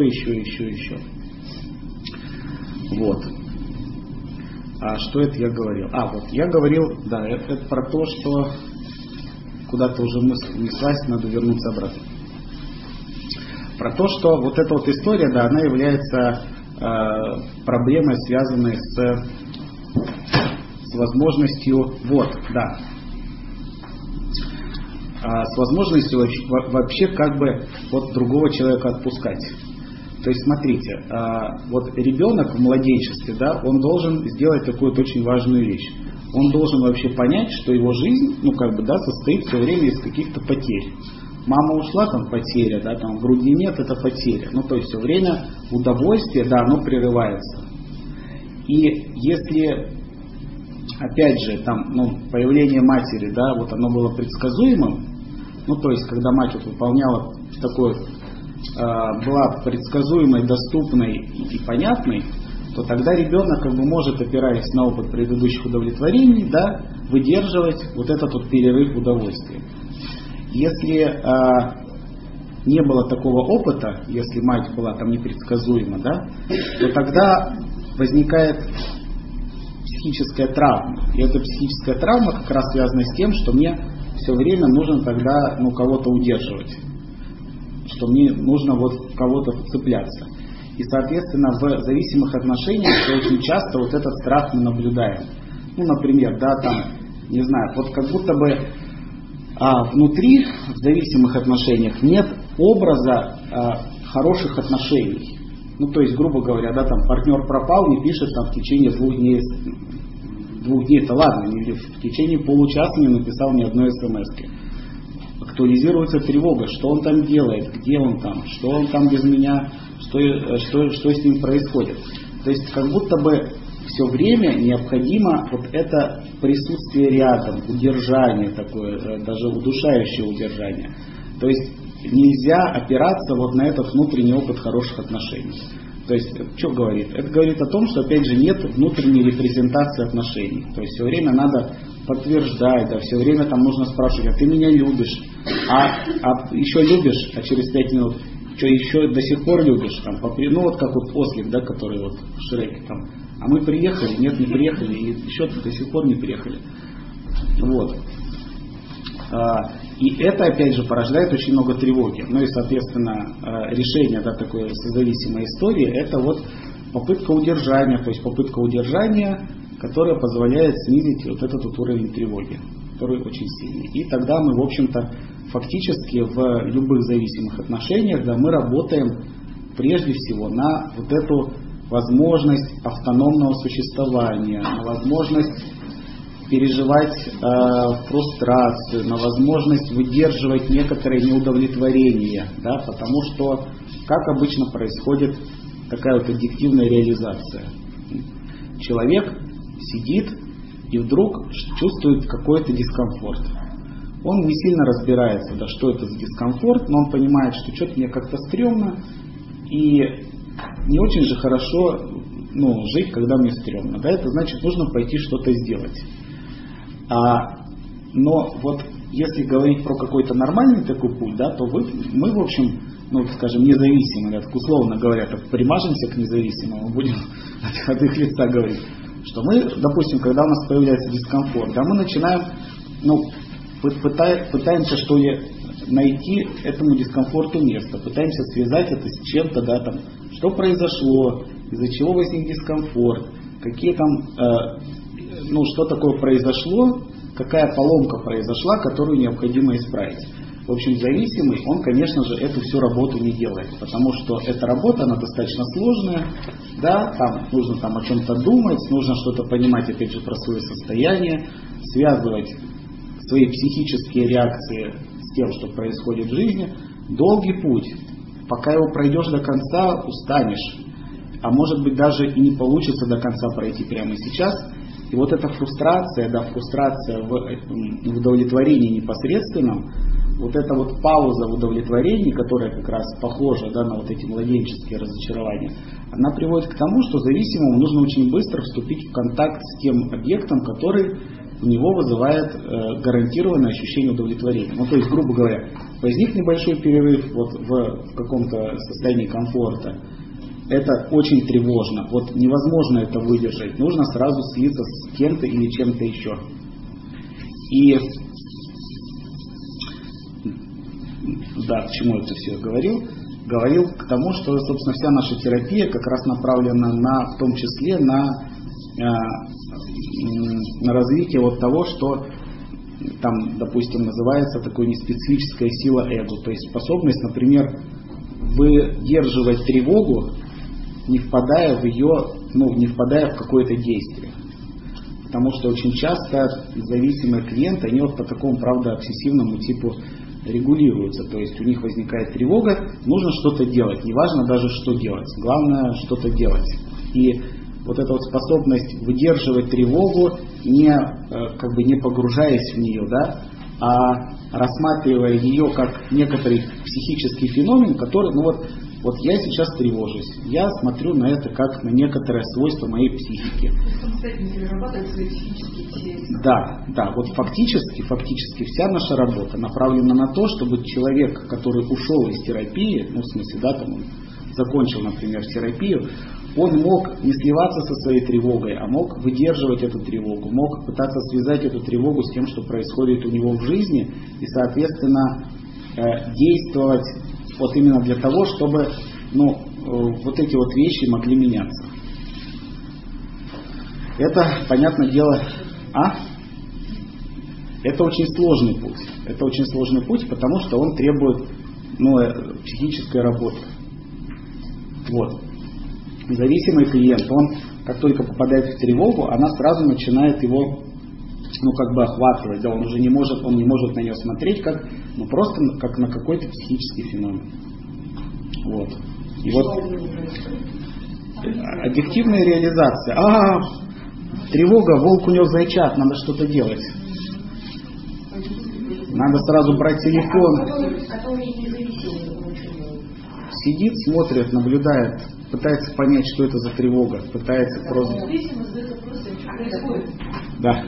Speaker 1: Вот. А что это я говорил? Вот я говорил, да, это про то, что куда-то уже мысль унеслась, надо вернуться обратно. Про то, что вот эта вот история, да, она является проблемой, связанной с возможностью, с возможностью вообще как бы вот другого человека отпускать. То есть смотрите, вот ребенок в младенчестве, да, он должен сделать такую вот очень важную вещь. Он должен вообще понять, что его жизнь, ну как бы, да, состоит все время из каких-то потерь. Мама ушла, там потеря, да, там в груди нет, это потеря. Ну то есть все время удовольствие, да, оно прерывается. И если, опять же, там, ну, появление матери, да, вот оно было предсказуемым, ну, то есть, когда мать вот выполняла такой, была предсказуемой, доступной и понятной, то тогда ребенок как бы может, опираясь на опыт предыдущих удовлетворений, да, выдерживать вот этот вот перерыв удовольствия. Если не было такого опыта, если мать была там непредсказуема, да, то тогда возникает психическая травма. И эта психическая травма как раз связана с тем, что мне все время нужно тогда, ну, кого-то удерживать, что мне нужно вот в кого-то вцепляться. И, соответственно, в зависимых отношениях очень часто вот этот страх мы наблюдаем. Ну, например, да, там, не знаю, вот как будто бы внутри в зависимых отношениях нет образа хороших отношений. Ну, то есть, грубо говоря, да, там партнер пропал, не пишет там в течение 2 дней. 2 дней, это ладно, в течение получаса не написал ни одной смс-ки. Актуализируется тревога, что он там делает, где он там, что он там без меня, что с ним происходит. То есть, как будто бы все время необходимо вот это присутствие рядом, удержание такое, даже удушающее удержание. То есть, нельзя опираться вот на этот внутренний опыт хороших отношений. То есть, что говорит? Это говорит о том, что, опять же, нет внутренней репрезентации отношений. То есть, все время надо подтверждать, да, все время там нужно спрашивать, а ты меня любишь? А еще любишь? А через 5 минут, что еще до сих пор любишь? Там, ну, вот как вот ослик, да, который вот в Шреке там. А мы приехали? Нет, не приехали. И еще до сих пор не приехали. Вот. И это, опять же, порождает очень много тревоги. Ну и, соответственно, решение, да, такой созависимой истории, это вот попытка удержания, то есть попытка удержания, которая позволяет снизить вот этот вот уровень тревоги, который очень сильный. И тогда мы, в общем-то, фактически в любых зависимых отношениях, да, мы работаем прежде всего на вот эту возможность автономного существования, на возможность переживать фрустрацию, на возможность выдерживать некоторые неудовлетворения, да, потому что, как обычно происходит такая вот аддиктивная реализация. Человек сидит и вдруг чувствует какой-то дискомфорт. Он не сильно разбирается, да, что это за дискомфорт, но он понимает, что что-то мне как-то стрёмно, и не очень же хорошо, ну, жить, когда мне стрёмно. Да, это значит, нужно пойти что-то сделать. Но вот если говорить про какой-то нормальный такой путь, да, то мы, в общем, ну, скажем, независимые, так условно говоря, так примажемся к независимому, будем от их лица говорить, что мы, допустим, когда у нас появляется дискомфорт, да, мы начинаем, ну, пытаемся, что ли, найти этому дискомфорту место, пытаемся связать это с чем-то, да, там, что произошло, из-за чего возник дискомфорт, какие там, ну, что такое произошло, какая поломка произошла, которую необходимо исправить. В общем, зависимый, он, конечно же, эту всю работу не делает, потому что эта работа, она достаточно сложная, да, там нужно там о чем-то думать, нужно что-то понимать, опять же, про свое состояние, связывать свои психические реакции с тем, что происходит в жизни, долгий путь. Пока его пройдешь до конца, устанешь. А может быть даже и не получится до конца пройти прямо сейчас. И вот эта фрустрация, фрустрация в удовлетворении непосредственном, вот эта вот пауза в удовлетворении, которая как раз похожа на вот эти младенческие разочарования, она приводит к тому, что зависимому нужно очень быстро вступить в контакт с тем объектом, который у него вызывает гарантированное ощущение удовлетворения. Ну, то есть, грубо говоря, возник небольшой перерыв в каком-то состоянии комфорта. Это очень тревожно. Вот невозможно это выдержать. Нужно сразу слиться с кем-то или чем-то еще. И к чему это все говорил? Говорил к тому, что, собственно, вся наша терапия как раз направлена в том числе на развитие вот того, что там, допустим, называется такой неспецифическая сила эго. То есть способность, например, выдерживать тревогу, не впадая в какое-то действие. Потому что очень часто зависимые клиенты, они вот по такому, правда, обсессивному типу регулируются. То есть у них возникает тревога, нужно что-то делать. Неважно даже, что делать. Главное, что-то делать. И вот эта вот способность выдерживать тревогу, не погружаясь в нее, а рассматривая ее как некоторый психический феномен, который, вот я сейчас тревожусь, я смотрю на это как на некоторое свойство моей психики.
Speaker 4: Самостоятельно перерабатывать свои психические все.
Speaker 1: Да, вот фактически вся наша работа направлена на то, чтобы человек, который ушел из терапии, он закончил, например, терапию, он мог не сливаться со своей тревогой, а мог выдерживать эту тревогу, мог пытаться связать эту тревогу с тем, что происходит у него в жизни, и, соответственно, действовать вот именно для того, чтобы вот эти вот вещи могли меняться. Это, понятное дело, это очень сложный путь. Это очень сложный путь, потому что он требует психической работы. Вот. Зависимый клиент, он как только попадает в тревогу, она сразу начинает его охватывать. Да, он уже не может на нее смотреть просто как на какой-то психический феномен. Вот. И вот объективная реализация. Тревога, волк у него зайчат, надо что-то делать. Надо сразу брать телефон. Сидит, смотрит, наблюдает, пытается понять, что это за тревога, пытается просто... Да.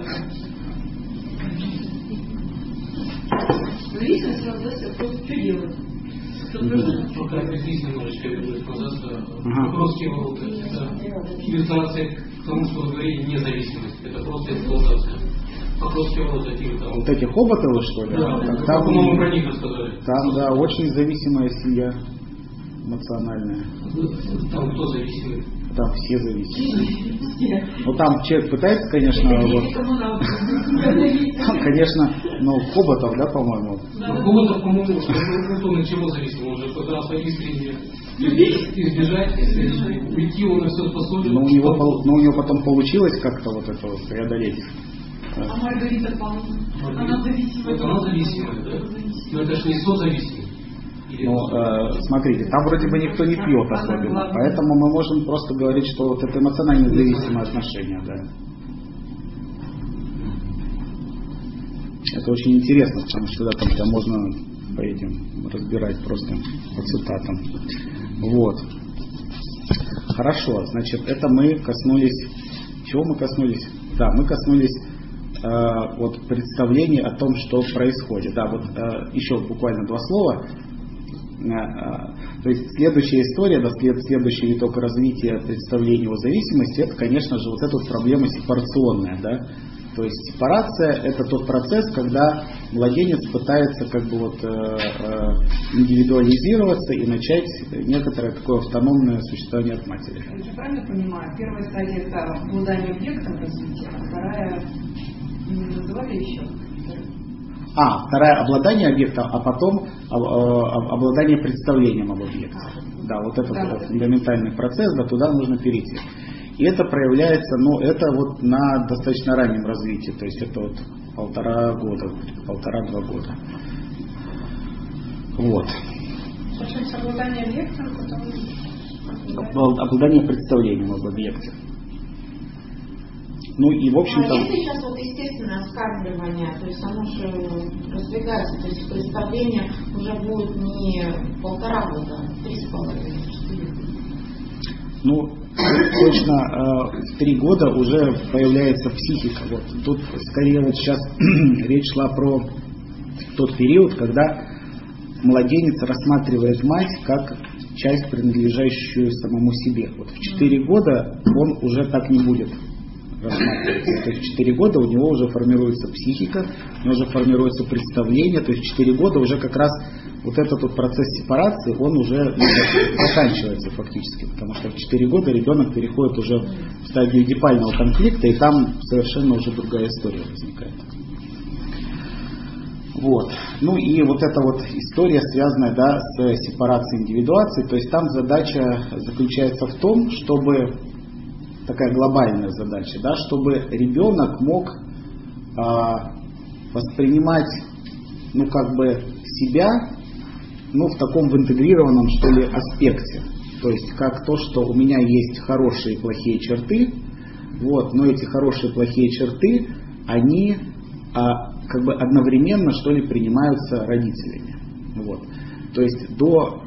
Speaker 4: Зависимость создается просто что делать.
Speaker 3: Пока здесь немножечко вопрос чего это иллюстрация к тому, что вы говорили, независимость. Это просто эксплуатация. Вопрос чего
Speaker 1: вот эти хоботы, что ли?
Speaker 3: Да,
Speaker 1: там,
Speaker 3: по-моему, про них рассказали.
Speaker 1: Там, да, очень зависимая семья эмоциональная.
Speaker 3: Там кто зависимый?
Speaker 1: Там все зависимы. Там человек пытается, конечно, конечно, хоботов, да, по-моему.
Speaker 3: Хоботов, по-моему, кто на чего зависим? Он же пытался искренне избежать, уйти, он на все способен.
Speaker 1: Но у него потом получилось как-то вот это вот преодолеть.
Speaker 4: А Маргарита Павловна, она зависимая.
Speaker 3: Она зависимая, да? Но это же не созависимый.
Speaker 1: Смотрите, там вроде бы никто не пьет особенно, поэтому мы можем просто говорить, что вот это эмоционально зависимые отношения, да. Это очень интересно, потому что там можно по этим разбирать просто по цитатам. Вот. Хорошо, значит, это мы коснулись... Чего мы коснулись? Да, мы коснулись представления о том, что происходит. Да, еще буквально 2 слова. То есть следующая история, следующий виток развития представления о зависимости, это, конечно же, вот эта вот проблема сепарационная, да. То есть сепарация — это тот процесс, когда младенец пытается индивидуализироваться и начать некоторое такое автономное существование от матери.
Speaker 4: Я правильно понимаю? Первая стадия — это обладание объектом развития, а вторая не называли еще?
Speaker 1: Вторая — обладание объектом, а потом обладание представлением об объекте. Да, вот этот фундаментальный процесс, туда нужно перейти. И это проявляется, это на достаточно раннем развитии. То есть это 1,5 года, 1,5-2 года. Вот.
Speaker 5: Обладание объектом,
Speaker 1: Обладание представлением об объекте. Ну и в общем-то...
Speaker 6: А если сейчас вот естественное вскармливание, то есть оно же раздвигается, то есть представление уже будет не 1,5 года, 3,5.
Speaker 1: Ну, точно в 3 года уже появляется психика. Вот тут скорее вот сейчас речь шла про тот период, когда младенец рассматривает мать как часть, принадлежащую самому себе. Вот в 4 года он уже так не будет рассматриваться. То есть в 4 года у него уже формируется психика, у него уже формируется представление. То есть в 4 года уже как раз вот этот вот процесс сепарации, он уже заканчивается фактически. Потому что в 4 года ребенок переходит уже в стадию эдипального конфликта, и там совершенно уже другая история возникает. Вот. Ну и вот эта вот история, связанная, да, с сепарацией индивидуации, то есть там задача заключается в том, чтобы, такая глобальная задача, да, чтобы ребенок мог воспринимать, ну как бы себя, ну в таком в интегрированном, что ли, аспекте. То есть как то, что у меня есть хорошие и плохие черты, вот, но эти хорошие и плохие черты, они как бы одновременно, что ли, принимаются родителями. Вот. То есть до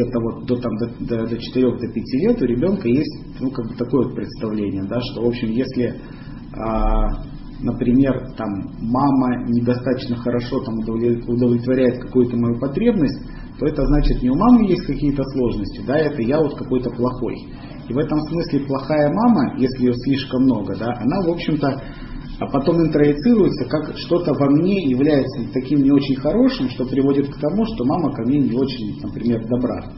Speaker 1: 4-5 лет у ребенка есть, ну, как бы такое вот представление, да, что, в общем, если, например, там, мама недостаточно хорошо там, удовлетворяет какую-то мою потребность, то это значит, не у мамы есть какие-то сложности, да, это я вот какой-то плохой. И в этом смысле плохая мама, если ее слишком много, да, она, в общем-то, а потом интроицируется, как что-то во мне является таким не очень хорошим, что приводит к тому, что мама ко мне не очень, например, добра.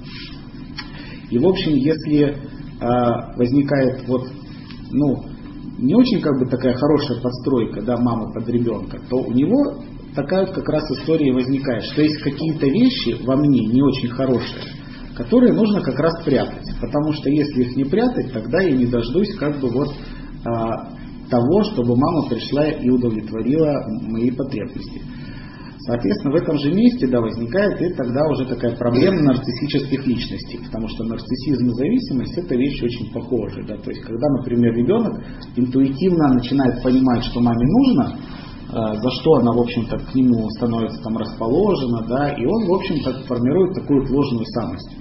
Speaker 1: И в общем, если возникает вот, ну, не очень как бы такая хорошая подстройка, да, мамы под ребенка, то у него такая вот как раз история возникает, что есть какие-то вещи во мне не очень хорошие, которые нужно как раз прятать. Потому что если их не прятать, тогда я не дождусь как бы вот того, чтобы мама пришла и удовлетворила мои потребности. Соответственно, в этом же месте, да, возникает и тогда уже такая проблема нарциссических личностей, потому что нарциссизм и зависимость — это вещи очень похожие. Да? То есть, когда, например, ребенок интуитивно начинает понимать, что маме нужно, за что она, в общем-то, к нему становится там расположена, да, и он, в общем-то, формирует такую вот ложную самость.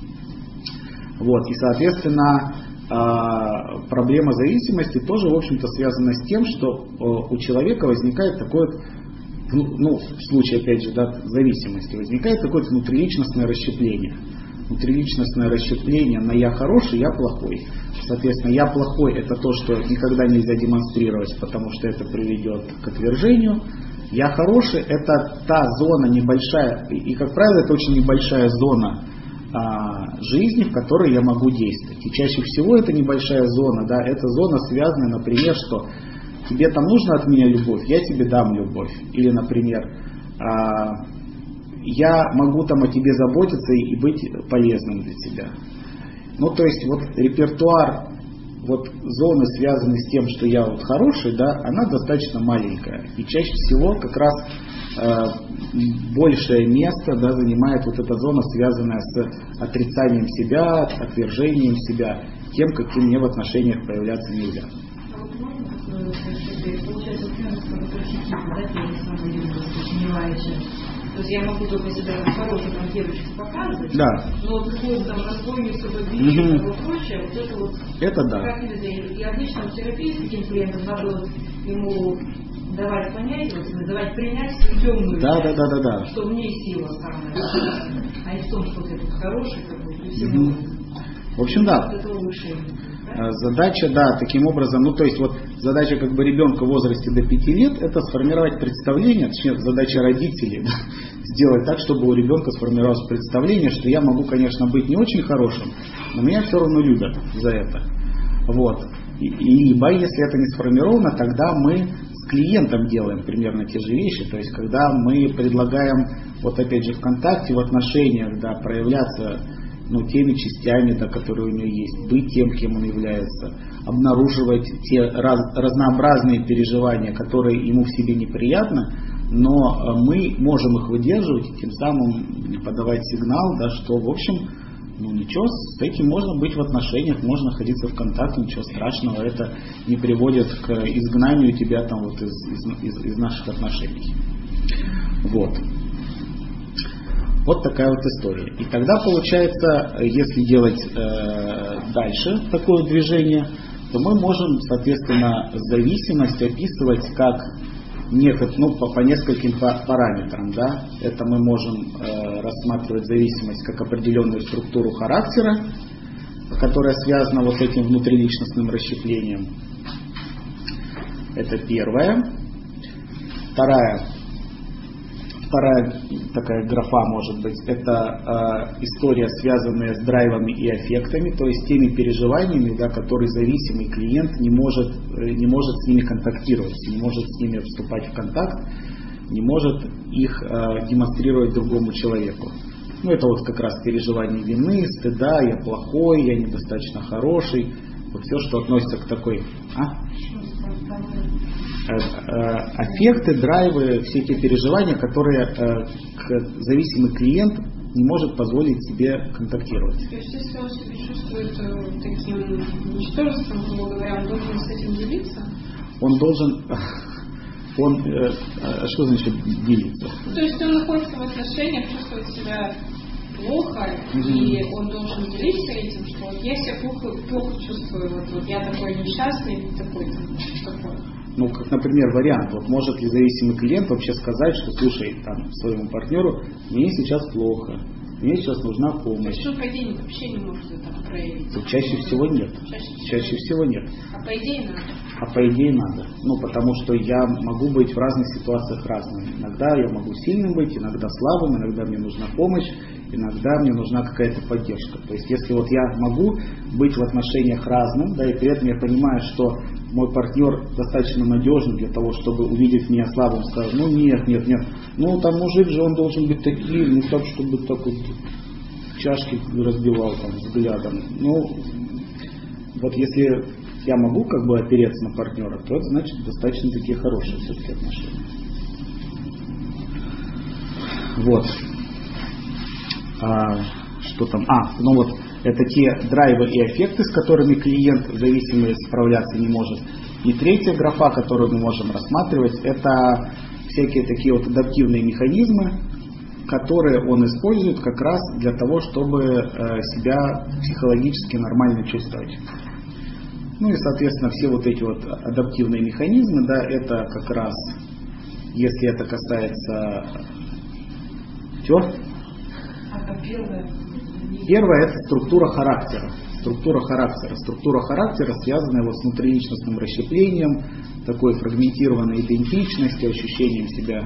Speaker 1: Вот, и, соответственно, проблема зависимости тоже, в общем-то, связана с тем, что у человека возникает такое, ну, в случае, опять же, да, зависимости, возникает такое внутриличностное расщепление. Внутриличностное расщепление на «я хороший», «я плохой». Соответственно, «я плохой» — это то, что никогда нельзя демонстрировать, потому что это приведет к отвержению. «Я хороший» — это та зона небольшая, и, как правило, это очень небольшая зона жизни, в которой я могу действовать. И чаще всего это небольшая зона, да, это зона связанная, например, что тебе там нужно от меня любовь, я тебе дам любовь. Или, например, я могу там о тебе заботиться и быть полезным для тебя. Ну, то есть, вот репертуар, вот зоны, связанные с тем, что я вот хороший, да, она достаточно маленькая. И чаще всего как раз большее место, да, занимает вот эта зона, связанная с отрицанием себя, отвержением себя, тем, каким мне в отношениях проявляться нельзя.
Speaker 4: Получается, то есть я могу только себя хорошую там девочку показывать,
Speaker 1: да.
Speaker 4: Но вот какую-то там разбойницу, бабичку и прочее, вот это вот
Speaker 1: это да.
Speaker 4: Как нельзя. И обычно в терапии с таким клиентом надо ему давать понять, вот, давать принять свою темную часть, что в ней сила самая, а не в том, что ты тут хороший какой-то, и все равно.
Speaker 1: В общем, да.
Speaker 4: Это лучше.
Speaker 1: Задача, да, таким образом, ну то есть вот задача как бы ребенка в возрасте до 5 лет — это сформировать представление, точнее задача родителей, да, сделать так, чтобы у ребенка сформировалось представление, что я могу, конечно, быть не очень хорошим, но меня все равно любят за это. Вот. И либо, если это не сформировано, тогда мы с клиентом делаем примерно те же вещи, то есть когда мы предлагаем, вот опять же в контакте, в отношениях, да, проявляться, ну, теми частями, да, которые у него есть, быть тем, кем он является, обнаруживать те разнообразные переживания, которые ему в себе неприятны, но мы можем их выдерживать и тем самым подавать сигнал, да, что в общем, ничего, с этим можно быть в отношениях, можно находиться в контакте, ничего страшного, это не приводит к изгнанию тебя там вот из наших отношений. Вот такая вот история. И тогда получается, если делать дальше такое движение, то мы можем, соответственно, зависимость описывать как по нескольким параметрам. Да? Это мы можем рассматривать зависимость как определенную структуру характера, которая связана вот с этим внутриличностным расщеплением. Это первое. Вторая такая графа может быть, это история, связанная с драйвами и аффектами, то есть теми переживаниями, да, которые зависимый клиент не может с ними контактировать, не может с ними вступать в контакт, не может их демонстрировать другому человеку. Это вот как раз переживание вины, стыда, я плохой, я недостаточно хороший, вот все, что относится к такой... Аффекты, драйвы, все те переживания, которые зависимый клиент не может позволить себе контактировать.
Speaker 5: То есть, если он себя чувствует таким ничтожеством, грубо говоря, он должен с этим делиться?
Speaker 1: Он должен... что значит делиться?
Speaker 5: То есть он находится в отношениях, чувствует себя плохо, и он должен делиться этим, что вот я себя плохо чувствую, вот я такой несчастный, такой.
Speaker 1: Как, например, вариант, вот может ли зависимый клиент вообще сказать, что слушай, там, своему партнеру, мне сейчас плохо, мне сейчас нужна помощь.
Speaker 5: То есть он, по идее, вообще не может это проявить?
Speaker 1: Чаще всего нет. Чаще всего нет.
Speaker 5: А по идее надо?
Speaker 1: А по идее надо. Потому что я могу быть в разных ситуациях разным. Иногда я могу сильным быть, иногда слабым, иногда мне нужна помощь, иногда мне нужна какая-то поддержка. То есть если вот я могу быть в отношениях разным, да, и при этом я понимаю, что мой партнер достаточно надежный для того, чтобы, увидев меня слабым, сказать, нет, там мужик же, он должен быть таким, не так, чтобы так вот чашки разбивал там взглядом. Вот если я могу как бы опереться на партнера, то это значит достаточно такие хорошие все-таки отношения. Что там? Это те драйвы и аффекты, с которыми клиент зависимый справляться не может. И третья графа, которую мы можем рассматривать, это всякие такие вот адаптивные механизмы, которые он использует как раз для того, чтобы себя психологически нормально чувствовать. И, соответственно, все вот эти вот адаптивные механизмы, да, это как раз, если это касается... Первое – это структура характера. Структура характера, связанная вот с внутриличностным расщеплением, такой фрагментированной идентичностью, ощущением себя.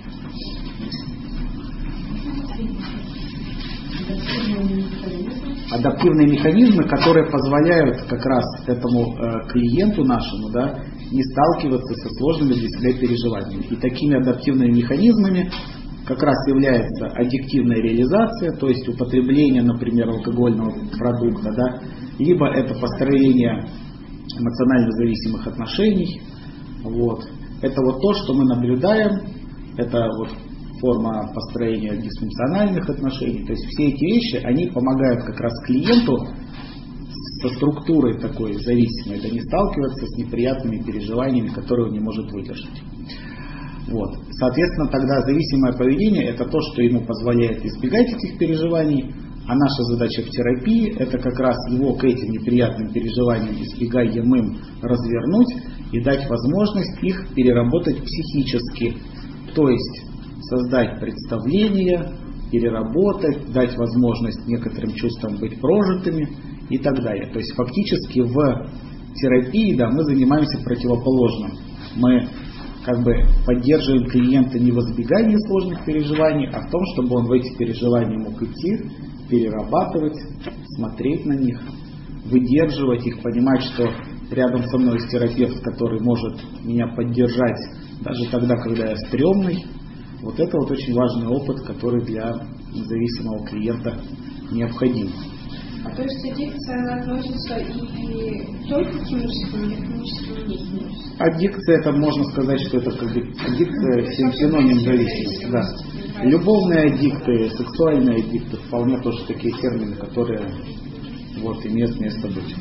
Speaker 1: Адаптивные механизмы, которые позволяют как раз этому клиенту нашему, да, не сталкиваться со сложными для себя переживаниями. И такими адаптивными механизмами как раз является аддиктивная реализация, то есть употребление, например, алкогольного продукта, да, либо это построение эмоционально зависимых отношений. Это вот то, что мы наблюдаем, это вот форма построения дисфункциональных отношений. То есть все эти вещи, они помогают как раз клиенту со структурой такой зависимой, да, не сталкиваться с неприятными переживаниями, которые он не может выдержать. Соответственно, тогда зависимое поведение – это то, что ему позволяет избегать этих переживаний, а наша задача в терапии – это как раз его к этим неприятным переживаниям, избегаемым, развернуть и дать возможность их переработать психически, то есть создать представление, переработать, дать возможность некоторым чувствам быть прожитыми и так далее. То есть фактически в терапии, да, мы занимаемся противоположным. Мы как бы поддерживаем клиента не в избегании сложных переживаний, а в том, чтобы он в эти переживания мог идти, перерабатывать, смотреть на них, выдерживать их, понимать, что рядом со мной есть терапевт, который может меня поддержать даже тогда, когда я стрёмный. Вот это вот очень важный опыт, который для зависимого клиента необходим.
Speaker 5: То есть аддикция, она относится и только к химическим, или к химическим, и не химическим?
Speaker 1: Аддикция, это можно сказать, что это как бы аддикция, синоним зависимости. Да. Любовные аддикты, сексуальные аддикты, вполне тоже такие термины, которые вот, имеют место быть.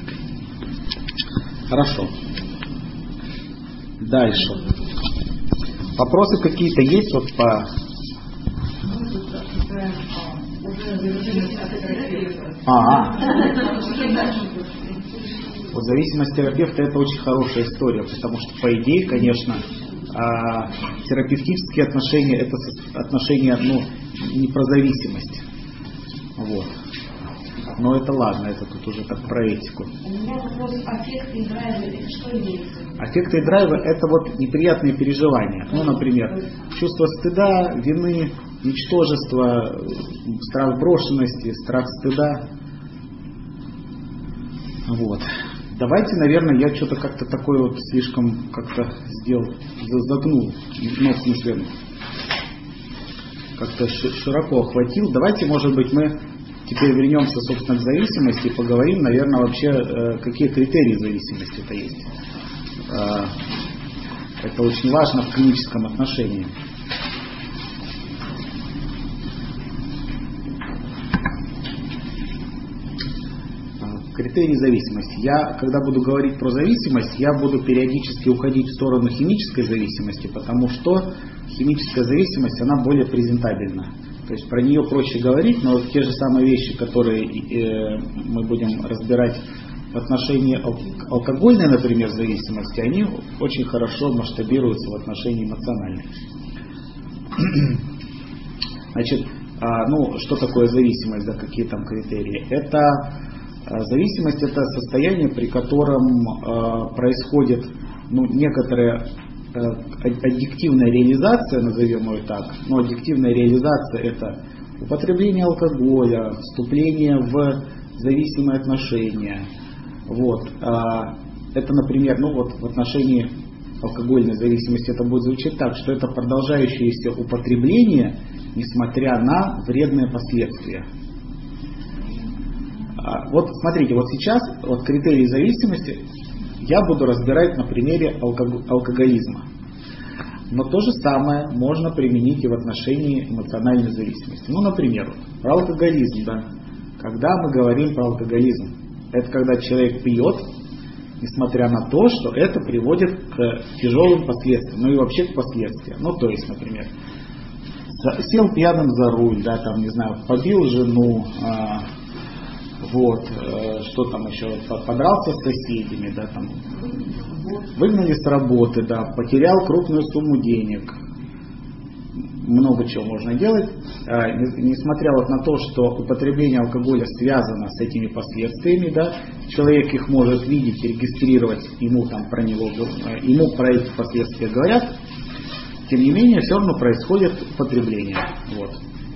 Speaker 1: Хорошо. Дальше. Вопросы какие-то есть вот по... Вот зависимость терапевта — это очень хорошая история, потому что, по идее, конечно, терапевтические отношения — это отношения, не про зависимость. Вот. Но это ладно, это тут уже так про этику.
Speaker 6: У меня вопрос: аффекты и драйвы, это что имеется?
Speaker 1: Аффекты и драйвы — это вот неприятные переживания. Например, чувство стыда, вины, ничтожества, страх брошенности, страх стыда. Вот. Давайте, наверное, я что-то как-то такое вот слишком как-то сделал, загнул, в смысле, как-то широко охватил. Давайте, может быть, мы теперь вернемся, собственно, к зависимости и поговорим, наверное, вообще, какие критерии зависимости-то есть. Это очень важно в клиническом отношении. Критерии зависимости. Когда буду говорить про зависимость, я буду периодически уходить в сторону химической зависимости, потому что химическая зависимость, она более презентабельна. То есть про нее проще говорить, но те же самые вещи, которые мы будем разбирать в отношении алкогольной, например, зависимости, они очень хорошо масштабируются в отношении эмоциональной. Значит, что такое зависимость, да, какие там критерии? Зависимость — это состояние, при котором происходит некоторая аддиктивная реализация, назовем ее так. Но аддиктивная реализация — это употребление алкоголя, вступление в зависимые отношения. Вот. Это, например, в отношении алкогольной зависимости это будет звучать так, что это продолжающееся употребление, несмотря на вредные последствия. Вот смотрите, вот сейчас критерии зависимости я буду разбирать на примере алкоголизма. Но то же самое можно применить и в отношении эмоциональной зависимости. Например, про алкоголизм. Да. Когда мы говорим про алкоголизм, это когда человек пьет, несмотря на то, что это приводит к тяжелым последствиям, и вообще к последствиям. То есть, например, сел пьяным за руль, да, побил жену, что там еще, подрался с соседями, да, выгнали с работы, да, потерял крупную сумму денег. Много чего можно делать, несмотря на то, что употребление алкоголя связано с этими последствиями, да, человек их может видеть, регистрировать, ему про эти последствия говорят, тем не менее, все равно происходит употребление. Вот.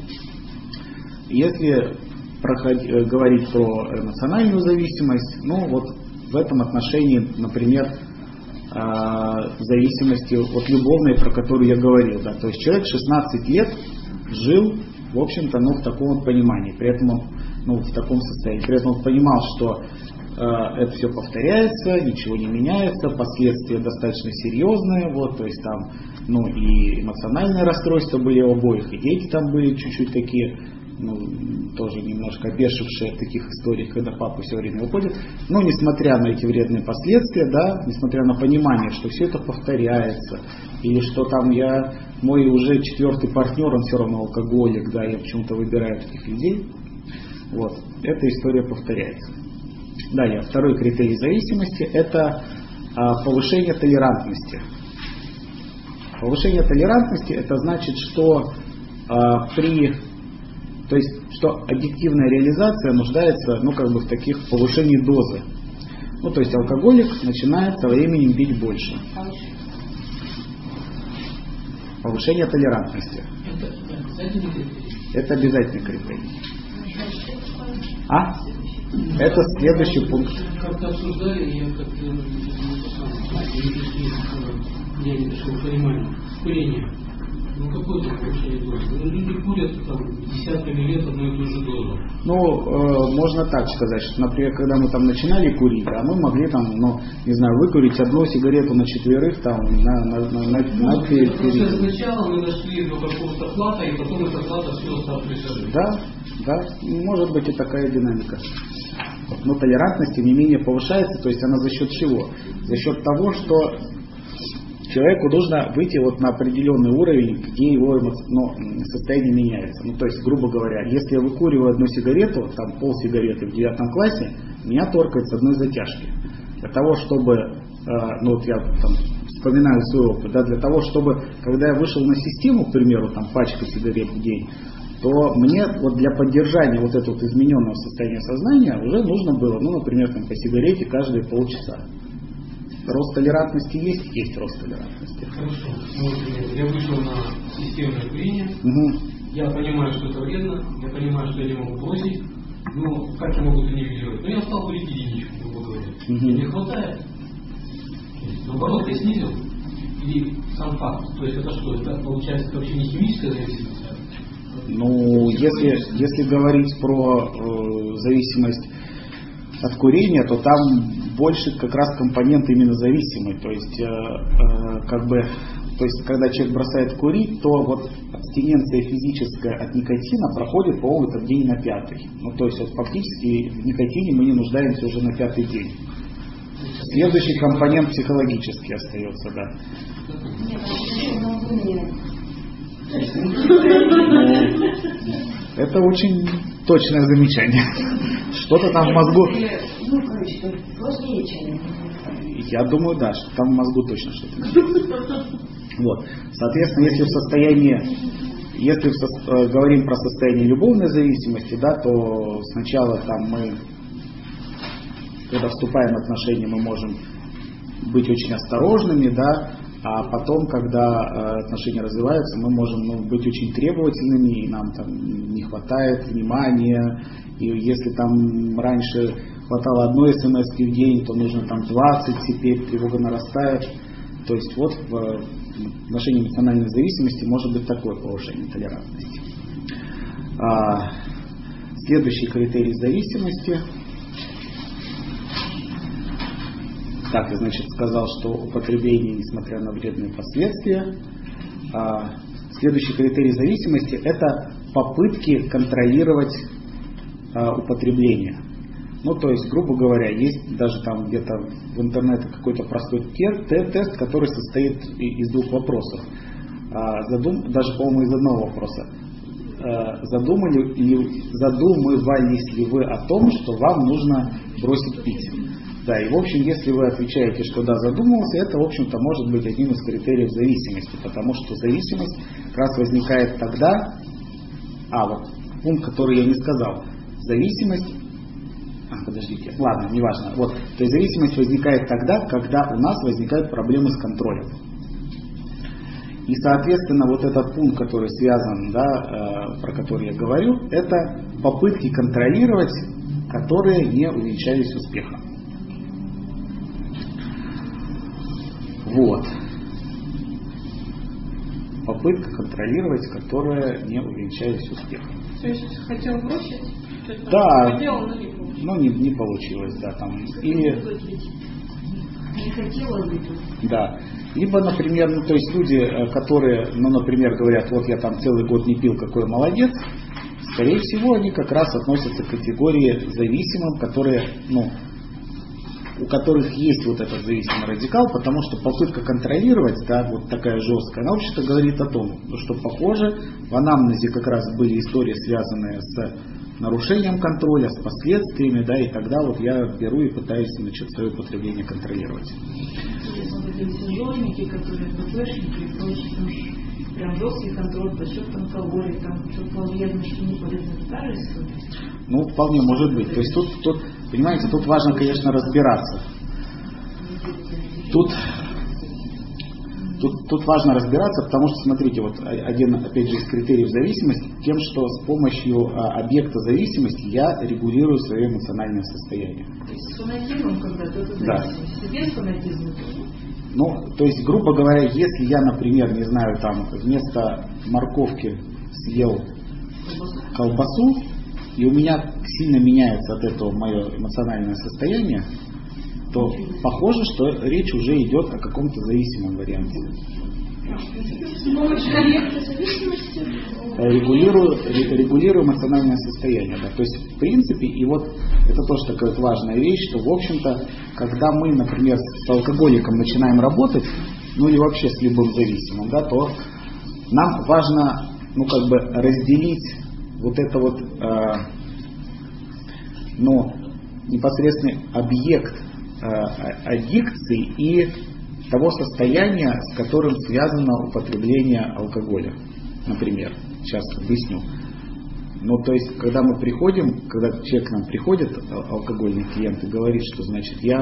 Speaker 1: Если говорить про эмоциональную зависимость, в этом отношении, например, зависимости от любовной, про которую я говорил. Да, то есть человек 16 лет жил, в общем-то, в таком понимании, при этом он, в таком состоянии. При этом он понимал, что это все повторяется, ничего не меняется, последствия достаточно серьезные, то есть там, и эмоциональные расстройства были у обоих, и дети там были чуть-чуть такие, тоже немножко опешившие от таких историй, когда папа все время уходит. Но несмотря на эти вредные последствия, да, несмотря на понимание, что все это повторяется, или что там мой уже 4-й партнер, он все равно алкоголик, да, я почему-то выбираю таких людей. Эта история повторяется. Далее, второй критерий зависимости – это повышение толерантности. Повышение толерантности – это значит, что что аддиктивная реализация нуждается, в таких повышении дозы. То есть алкоголик начинает со временем пить больше. Повышение толерантности. Это обязательный критерий. Это следующий пункт.
Speaker 3: Как-то обсуждали, я не пришел к пониманию. Курение. Ну какое-то повышение дозы? Люди курят там десятками лет одну и ту же дозу.
Speaker 1: Ну, можно так сказать, что, например, когда мы там начинали курить, да, мы могли там, ну, не знаю, выкурить одну сигарету на четверых там на перед.
Speaker 3: Сначала мы нашли до какого-то плата, и потом эта плата все стала присаживать.
Speaker 1: Да, может быть и такая динамика. Но толерантность, тем не менее, повышается, то есть она за счет чего? За счет того, что человеку нужно выйти вот на определенный уровень, где его состояние меняется. Ну, то есть, грубо говоря, если я выкуриваю одну сигарету, там полсигареты в 9 классе, меня торкает с одной затяжки. Для того, чтобы, ну вот я там вспоминаю свой опыт, да, для того, чтобы, когда я вышел на систему, к примеру, там пачка сигарет в день, то мне вот для поддержания вот этого вот измененного состояния сознания уже нужно было, ну, например, там, по сигарете каждые полчаса. Рост толерантности есть рост толерантности.
Speaker 3: Хорошо. Я вышел на системное курение, я понимаю, что это вредно, я понимаю, что я не могу бросить, но как я могу это нивелировать? Но я стал курить единичку, грубо говоря. Мне не хватает. Наоборот, я снизил. И сам факт, то есть это что? Это получается это вообще не химическая зависимость?
Speaker 1: Ну, если говорить про зависимость от курения, то там больше как раз компонент именно зависимый. То есть, когда человек бросает курить, то вот абстиненция физическая от никотина проходит, по-моему, это день на 5-й. Ну, то есть, вот фактически в никотине мы не нуждаемся уже на 5-й день. Следующий компонент психологический остается, да. Это очень точное замечание. Что-то там в мозгу. Я думаю, да, что там в мозгу точно что-то. Вот. Соответственно, если говорим про состояние любовной зависимости, да, то сначала там мы, когда вступаем в отношения, мы можем быть очень осторожными, да, а потом, когда отношения развиваются, мы можем быть очень требовательными, и нам там не хватает внимания. И если там раньше хватало одной смс в день, то нужно там 20, теперь тревога нарастает. То есть вот в отношении эмоциональной зависимости может быть такое повышение толерантности. Следующий критерий зависимости. Так, я, значит, сказал, что употребление, несмотря на вредные последствия. Следующий критерий зависимости – это попытки контролировать употребление. Ну, то есть, грубо говоря, есть даже там где-то в интернете какой-то простой тест, который состоит из 2 вопросов. Даже, по-моему, из одного вопроса. Задумывались ли вы о том, что вам нужно бросить пить? Да, и в общем, если вы отвечаете, что да, задумывался, это, в общем-то, может быть одним из критериев зависимости, потому что зависимость как раз возникает тогда, вот пункт, который я не сказал, зависимость, неважно, вот, то есть зависимость возникает тогда, когда у нас возникают проблемы с контролем. И, соответственно, вот этот пункт, который связан, да, про который я говорю, это попытки контролировать, которые не увенчались успехом. Вот. Попытка контролировать, которая не увенчалась успехом.
Speaker 5: То есть хотел бросить?
Speaker 1: Да,
Speaker 5: хотел, но
Speaker 1: не получилось, да, там. Или
Speaker 4: не хотела бы.
Speaker 1: Да. Либо, например, то есть люди, которые, например, говорят, вот я там целый год не пил, какой молодец, скорее всего, они как раз относятся к категории зависимым, которые, у которых есть вот этот зависимый радикал, потому что попытка контролировать, да, вот такая жесткая, она вообще-то говорит о том, что, похоже, в анамнезе как раз были истории, связанные с нарушением контроля, с последствиями, да, и тогда вот я беру и пытаюсь, свое употребление контролировать.
Speaker 4: Тяжельники, которые ППшники и прочие, прям жесткий контроль, подсчет алкоголя, там что-то вредно, что не полезно, та же история?
Speaker 1: Вполне может быть. То есть тут, понимаете, тут важно, конечно, разбираться. Тут важно разбираться, потому что, смотрите, вот один, опять же, из критериев зависимости, тем, что с помощью объекта зависимости я регулирую свое эмоциональное состояние.
Speaker 4: То есть с фанатизмом когда-то это зависимость, без фанатизма.
Speaker 7: Ну, то есть, грубо говоря, если я, например, не знаю, там вместо морковки съел колбасу, и у меня сильно меняется от этого мое эмоциональное состояние, то похоже, что речь уже идет о каком-то зависимом варианте. Регулирую эмоциональное состояние. Да. То есть, в принципе, и вот это тоже такая вот важная вещь, что, в общем-то, когда мы, например, с алкоголиком начинаем работать, ну или вообще с любым зависимым, да, то нам важно, ну, как бы разделить вот это вот, непосредственный объект аддикции и того состояния, с которым связано употребление алкоголя. Например, сейчас объясню. Ну, то есть, когда мы приходим, когда человек к нам приходит, алкогольный клиент, и говорит, что, значит, я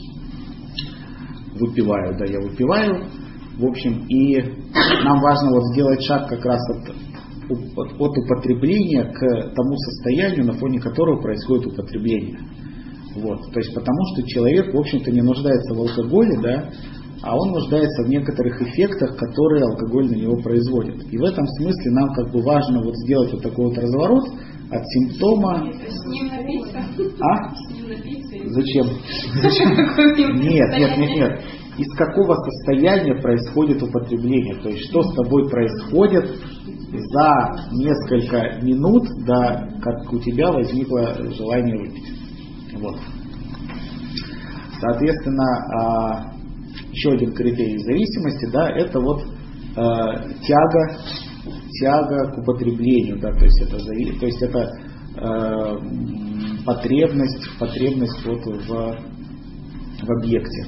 Speaker 7: выпиваю, в общем, и нам важно вот сделать шаг как раз от употребления к тому состоянию, на фоне которого происходит употребление. Вот. То есть, потому что человек, в общем-то, не нуждается в алкоголе, да, а он нуждается в некоторых эффектах, которые алкоголь на него производит. И в этом смысле нам как бы важно вот сделать вот такой вот разворот от симптома.
Speaker 5: С ним напиться?
Speaker 7: А?
Speaker 5: С ним напиться?
Speaker 7: Зачем? Нет. Из какого состояния происходит употребление? То есть, что с тобой происходит за несколько минут, да, как у тебя возникло желание выпить. Вот. Соответственно, еще один критерий зависимости, да, это вот тяга к употреблению, да, то есть это потребность вот в объекте.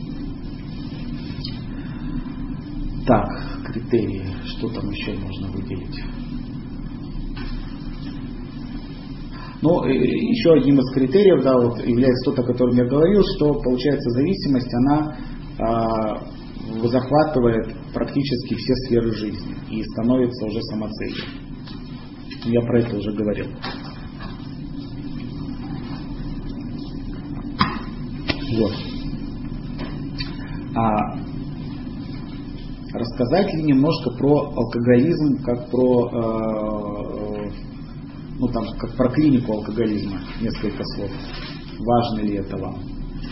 Speaker 7: Так, критерии, что там еще можно выделить? Ну, еще одним из критериев, да, вот является тот, о котором я говорил, что получается зависимость, она захватывает практически все сферы жизни и становится уже самоцелью. Я про это уже говорил. Вот. Рассказать ли немножко про алкоголизм, как как про клинику алкоголизма, несколько слов. Важно ли это вам?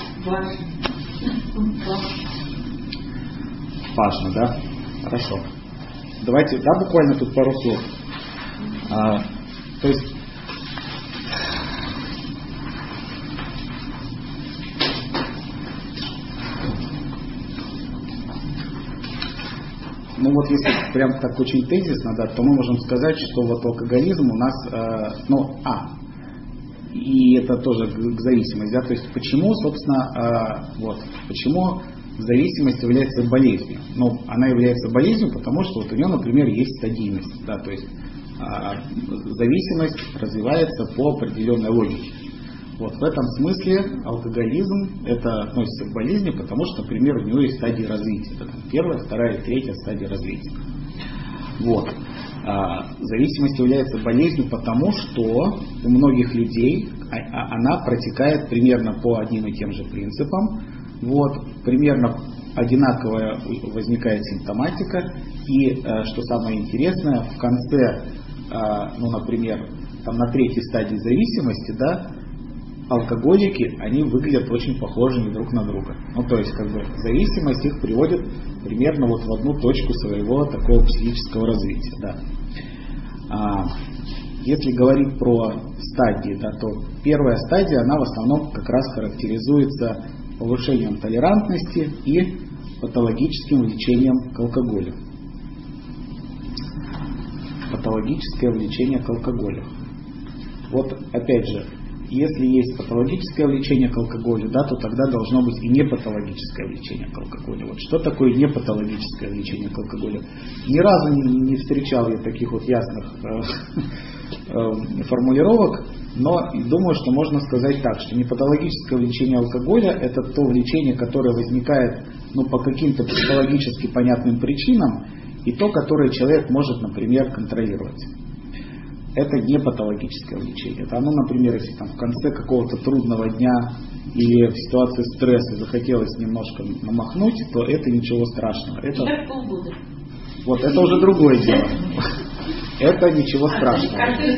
Speaker 7: Важно, да? Хорошо. Давайте, да, буквально тут пару слов. То есть, ну вот если прям так очень тезисно, да, то мы можем сказать, что вот алкоголизм у нас, и это тоже к зависимости, да, то есть почему, собственно, почему зависимость является болезнью? Ну, она является болезнью, потому что вот у нее, например, есть стадийность, да, то есть зависимость развивается по определенной логике. Вот в этом смысле алкоголизм это относится к болезни, потому что, например, у него есть стадии развития. Это первая, вторая, третья стадия развития. Вот. Зависимость является болезнью, потому что у многих людей она протекает примерно по одним и тем же принципам. Вот. Примерно одинаковая возникает симптоматика. И, что самое интересное, в конце, например, там на третьей стадии зависимости, да, алкоголики, они выглядят очень похожими друг на друга. Ну, то есть, как бы, зависимость их приводит примерно вот в одну точку своего такого психического развития. Да. Если говорить про стадии, да, то первая стадия, она в основном как раз характеризуется повышением толерантности и патологическим влечением к алкоголю. Патологическое влечение к алкоголю. Вот, опять же, если есть патологическое влечение к алкоголю, да, то тогда должно быть и непатологическое влечение к алкоголю. Вот что такое непатологическое влечение к алкоголю? Ни разу не встречал я таких вот ясных формулировок, но думаю, что можно сказать так, что непатологическое влечение алкоголя – это то влечение, которое возникает по каким-то психологически понятным причинам, и то, которое человек может, например, контролировать. это не патологическое влечение. Это оно, например, если там в конце какого-то трудного дня или в ситуации стресса захотелось немножко намахнуть, то это ничего страшного. Это
Speaker 2: полгода.
Speaker 7: Вот, это уже другое дело. Это ничего страшного.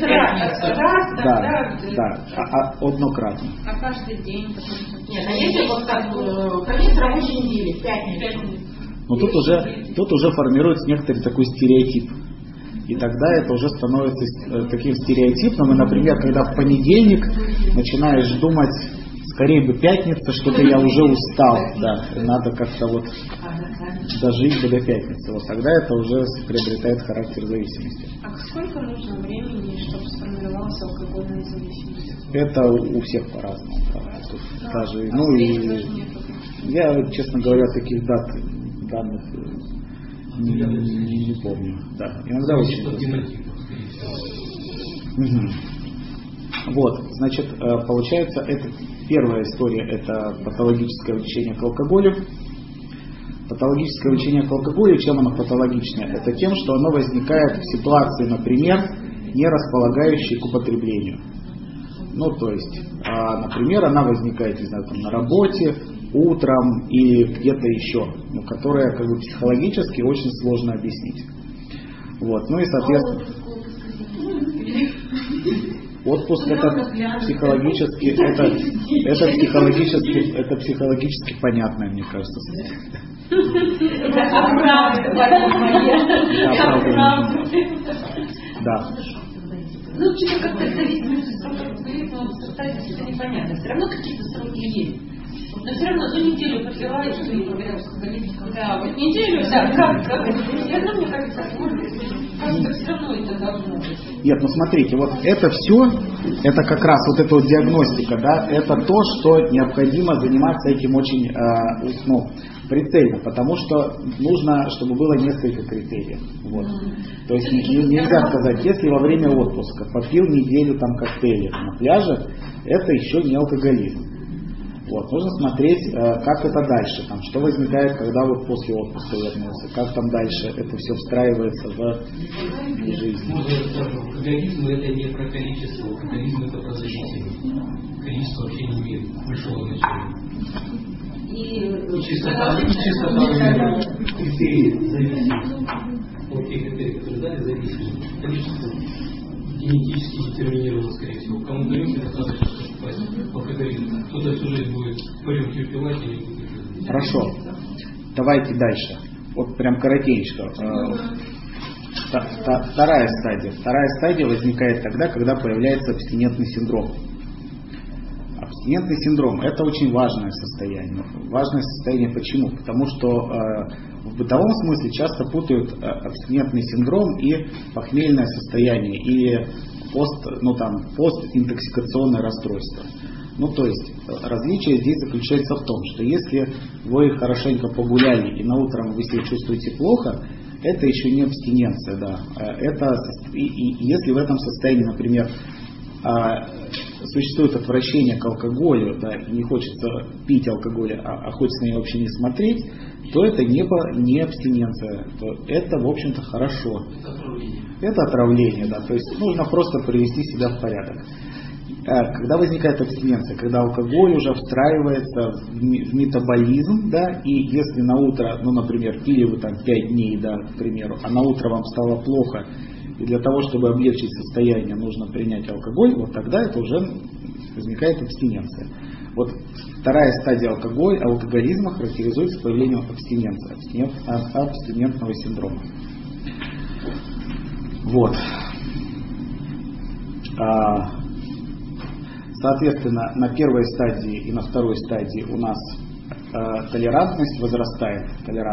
Speaker 7: Да, однократно.
Speaker 5: А каждый день?
Speaker 6: Нет, а если вот как конец рабочей недели, пятница?
Speaker 7: Но тут уже формируется некоторый такой стереотип. И тогда это уже становится таким стереотипным. И, например, когда в понедельник начинаешь думать, скорее бы пятница, что-то я уже устал, да, надо как-то вот дожить бы до пятницы. Вот тогда это уже приобретает характер зависимости.
Speaker 5: А сколько нужно времени, чтобы сформировалась алкогольная зависимость?
Speaker 7: Это у всех по-разному. Даже, я, честно говоря, таких данных не помню. Да, иногда очень просто. Вот, значит, получается, это первая история, это патологическое влечение к алкоголю. Патологическое влечение к алкоголю, чем оно патологичное? Это тем, что оно возникает в ситуации, например, не располагающей к употреблению. Ну, то есть, например, она возникает, не знаю, там, на работе, утром и где-то еще, которая как бы психологически очень сложно объяснить. Вот, ну и соответственно... Отпуск это психологически понятное, мне кажется. Да.
Speaker 2: Ну, что-то как-то зависимость становится непонятно. Все равно какие-то сроки есть. Но все равно за неделю подливаешь, что не проверяешь, да, вот неделю, да, как все равно, мне кажется, как-то все равно это должно быть.
Speaker 7: Нет, ну смотрите, вот это все, это как раз вот эта вот диагностика, да, это то, что необходимо заниматься этим очень прицельно, потому что нужно, чтобы было несколько критериев. Вот. То есть нельзя сказать, если во время отпуска попил неделю там коктейли на пляже, это еще не алкоголизм. Вот. Нужно смотреть, как это дальше, там, что возникает, когда вот после отпуска вернулся, как там дальше это все встраивается в жизнь.
Speaker 3: Алкоголизм это не про количество, алкоголизм это про зависимость. Количество вообще не имеет большого значения. И чистота критерий зависимости. Вот те критерии, которые дали зависимость. Количество генетически детерминировано, скорее всего. Кому даете достаточно, чтобы попасть в алкоголизм. Кто-то всю жизнь будет по рюмке выпивать и не будет.
Speaker 7: Хорошо. Давайте дальше. Вот прям коротенько. Вторая стадия. Вторая стадия возникает тогда, когда появляется абстинентный синдром. Абстинентный синдром – это очень важное состояние. Важное состояние почему? Потому что в бытовом смысле часто путают абстинентный синдром и похмельное состояние, или постинтоксикационное расстройство. Ну, то есть, различие здесь заключается в том, что если вы хорошенько погуляли и на утром вы себя чувствуете плохо, это еще не абстиненция, да. Если в этом состоянии, например, существует отвращение к алкоголю, да, и не хочется пить алкоголь, а хочется на него вообще не смотреть, то это не абстиненция, то это, в общем-то, хорошо. Это отравление, да, то есть нужно просто привести себя в порядок. Когда возникает абстиненция, когда алкоголь уже встраивается в метаболизм, да, и если на утро, например, пили вы там 5 дней, да, к примеру, а на утро вам стало плохо, и для того, чтобы облегчить состояние, нужно принять алкоголь, вот тогда это уже возникает абстиненция. Вот вторая стадия алкоголизма характеризуется появлением абстиненции, абстинентного синдрома. Вот. Соответственно, на первой стадии и на второй стадии у нас толерантность возрастает.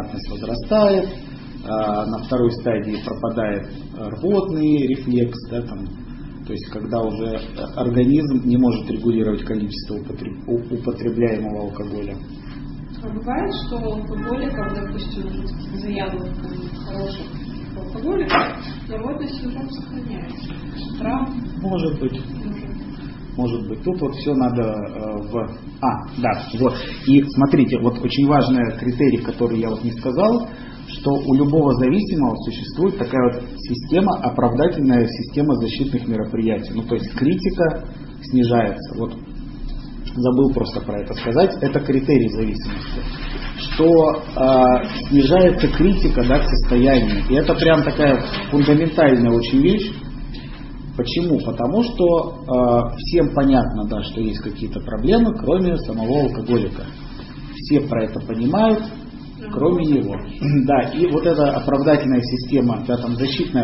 Speaker 7: На второй стадии пропадает рвотный рефлекс, да, там, то есть когда уже организм не может регулировать количество употребляемого алкоголя.
Speaker 5: А бывает, что алкоголиков, допустим, заядлых хороших алкоголиков, рвотный синдром сохраняется?
Speaker 7: Может быть. Тут вот все надо вот. И смотрите, вот очень важный критерий, который я вот не сказал, что у любого зависимого существует такая вот система, оправдательная система защитных мероприятий. Ну, то есть критика снижается. Вот забыл просто про это сказать. Это критерий зависимости. Что снижается критика, да, к состоянию. И это прям такая фундаментальная очень вещь. Почему? Потому что всем понятно, да, что есть какие-то проблемы, кроме самого алкоголика. Все про это понимают, кроме него. Да, и вот эта оправдательная система, да, там защитная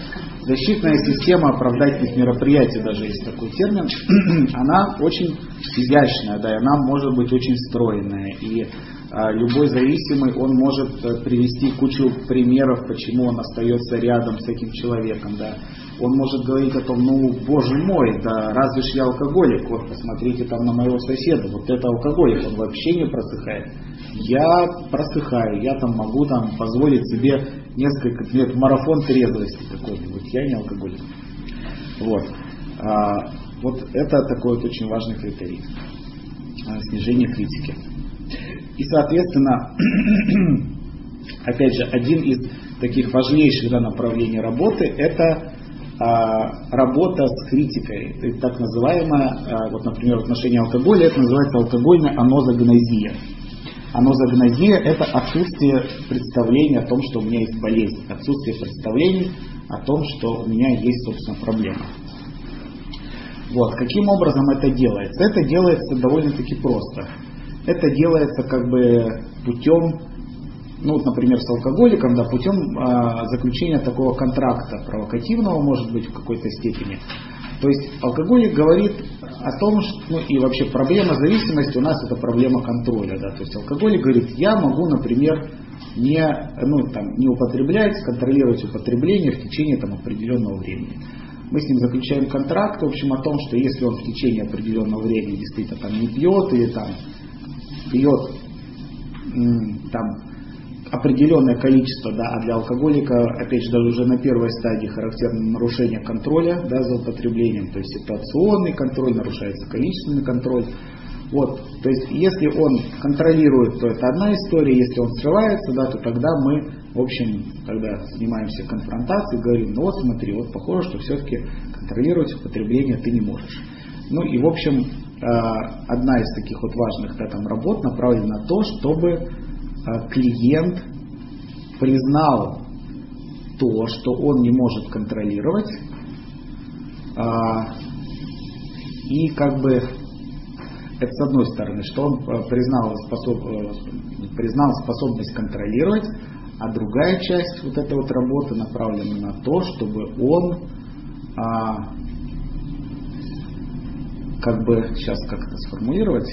Speaker 7: система оправдательных мероприятий, даже есть такой термин, она очень изящная, да, и она может быть очень стройная. И любой зависимый, он может привести кучу примеров, почему он остается рядом с этим человеком, да. Он может говорить о том, ну, боже мой, да разве ж я алкоголик, вот посмотрите там на моего соседа, вот это алкоголик, он вообще не просыхает. Я просыхаю, я там могу там позволить себе несколько лет марафон трезвости какой-нибудь, я не алкоголик. Вот. Вот это такой вот очень важный критерий. Снижение критики. И, соответственно, опять же, один из таких важнейших, да, направлений работы — это работа с критикой. Так называемая, вот, например, в отношении алкоголя, это называется алкогольная анозогнозия. Анозогнозия — это отсутствие представления о том, что у меня есть болезнь, отсутствие представлений о том, что у меня есть, собственно, проблема. Вот. Каким образом это делается? Это делается довольно-таки просто. Это делается как бы путем, ну, вот, например, с алкоголиком, да, путем заключения такого контракта провокативного, может быть, в какой-то степени. То есть алкоголик говорит о том, что, ну, и вообще проблема зависимости у нас это проблема контроля, да. То есть алкоголик говорит, я могу, например, не употреблять, контролировать употребление в течение там определенного времени. Мы с ним заключаем контракт, в общем, о том, что если он в течение определенного времени действительно там не пьет или там пьет там определенное количество, да, а для алкоголика, опять же, даже уже на первой стадии характерно нарушение контроля, да, за употреблением, то есть ситуационный контроль, нарушается количественный контроль. Вот, то есть если он контролирует, то это одна история, если он срывается, да, то тогда мы, в общем, тогда занимаемся конфронтацией, говорим, ну вот смотри, вот похоже, что все-таки контролировать употребление ты не можешь. Ну и в общем, одна из таких вот важных, да, там, работ направлена на то, чтобы клиент признал то, что он не может контролировать, и как бы это с одной стороны, что он признал способность контролировать, а другая часть вот этой вот работы направлена на то, чтобы он как бы, сейчас как это сформулировать,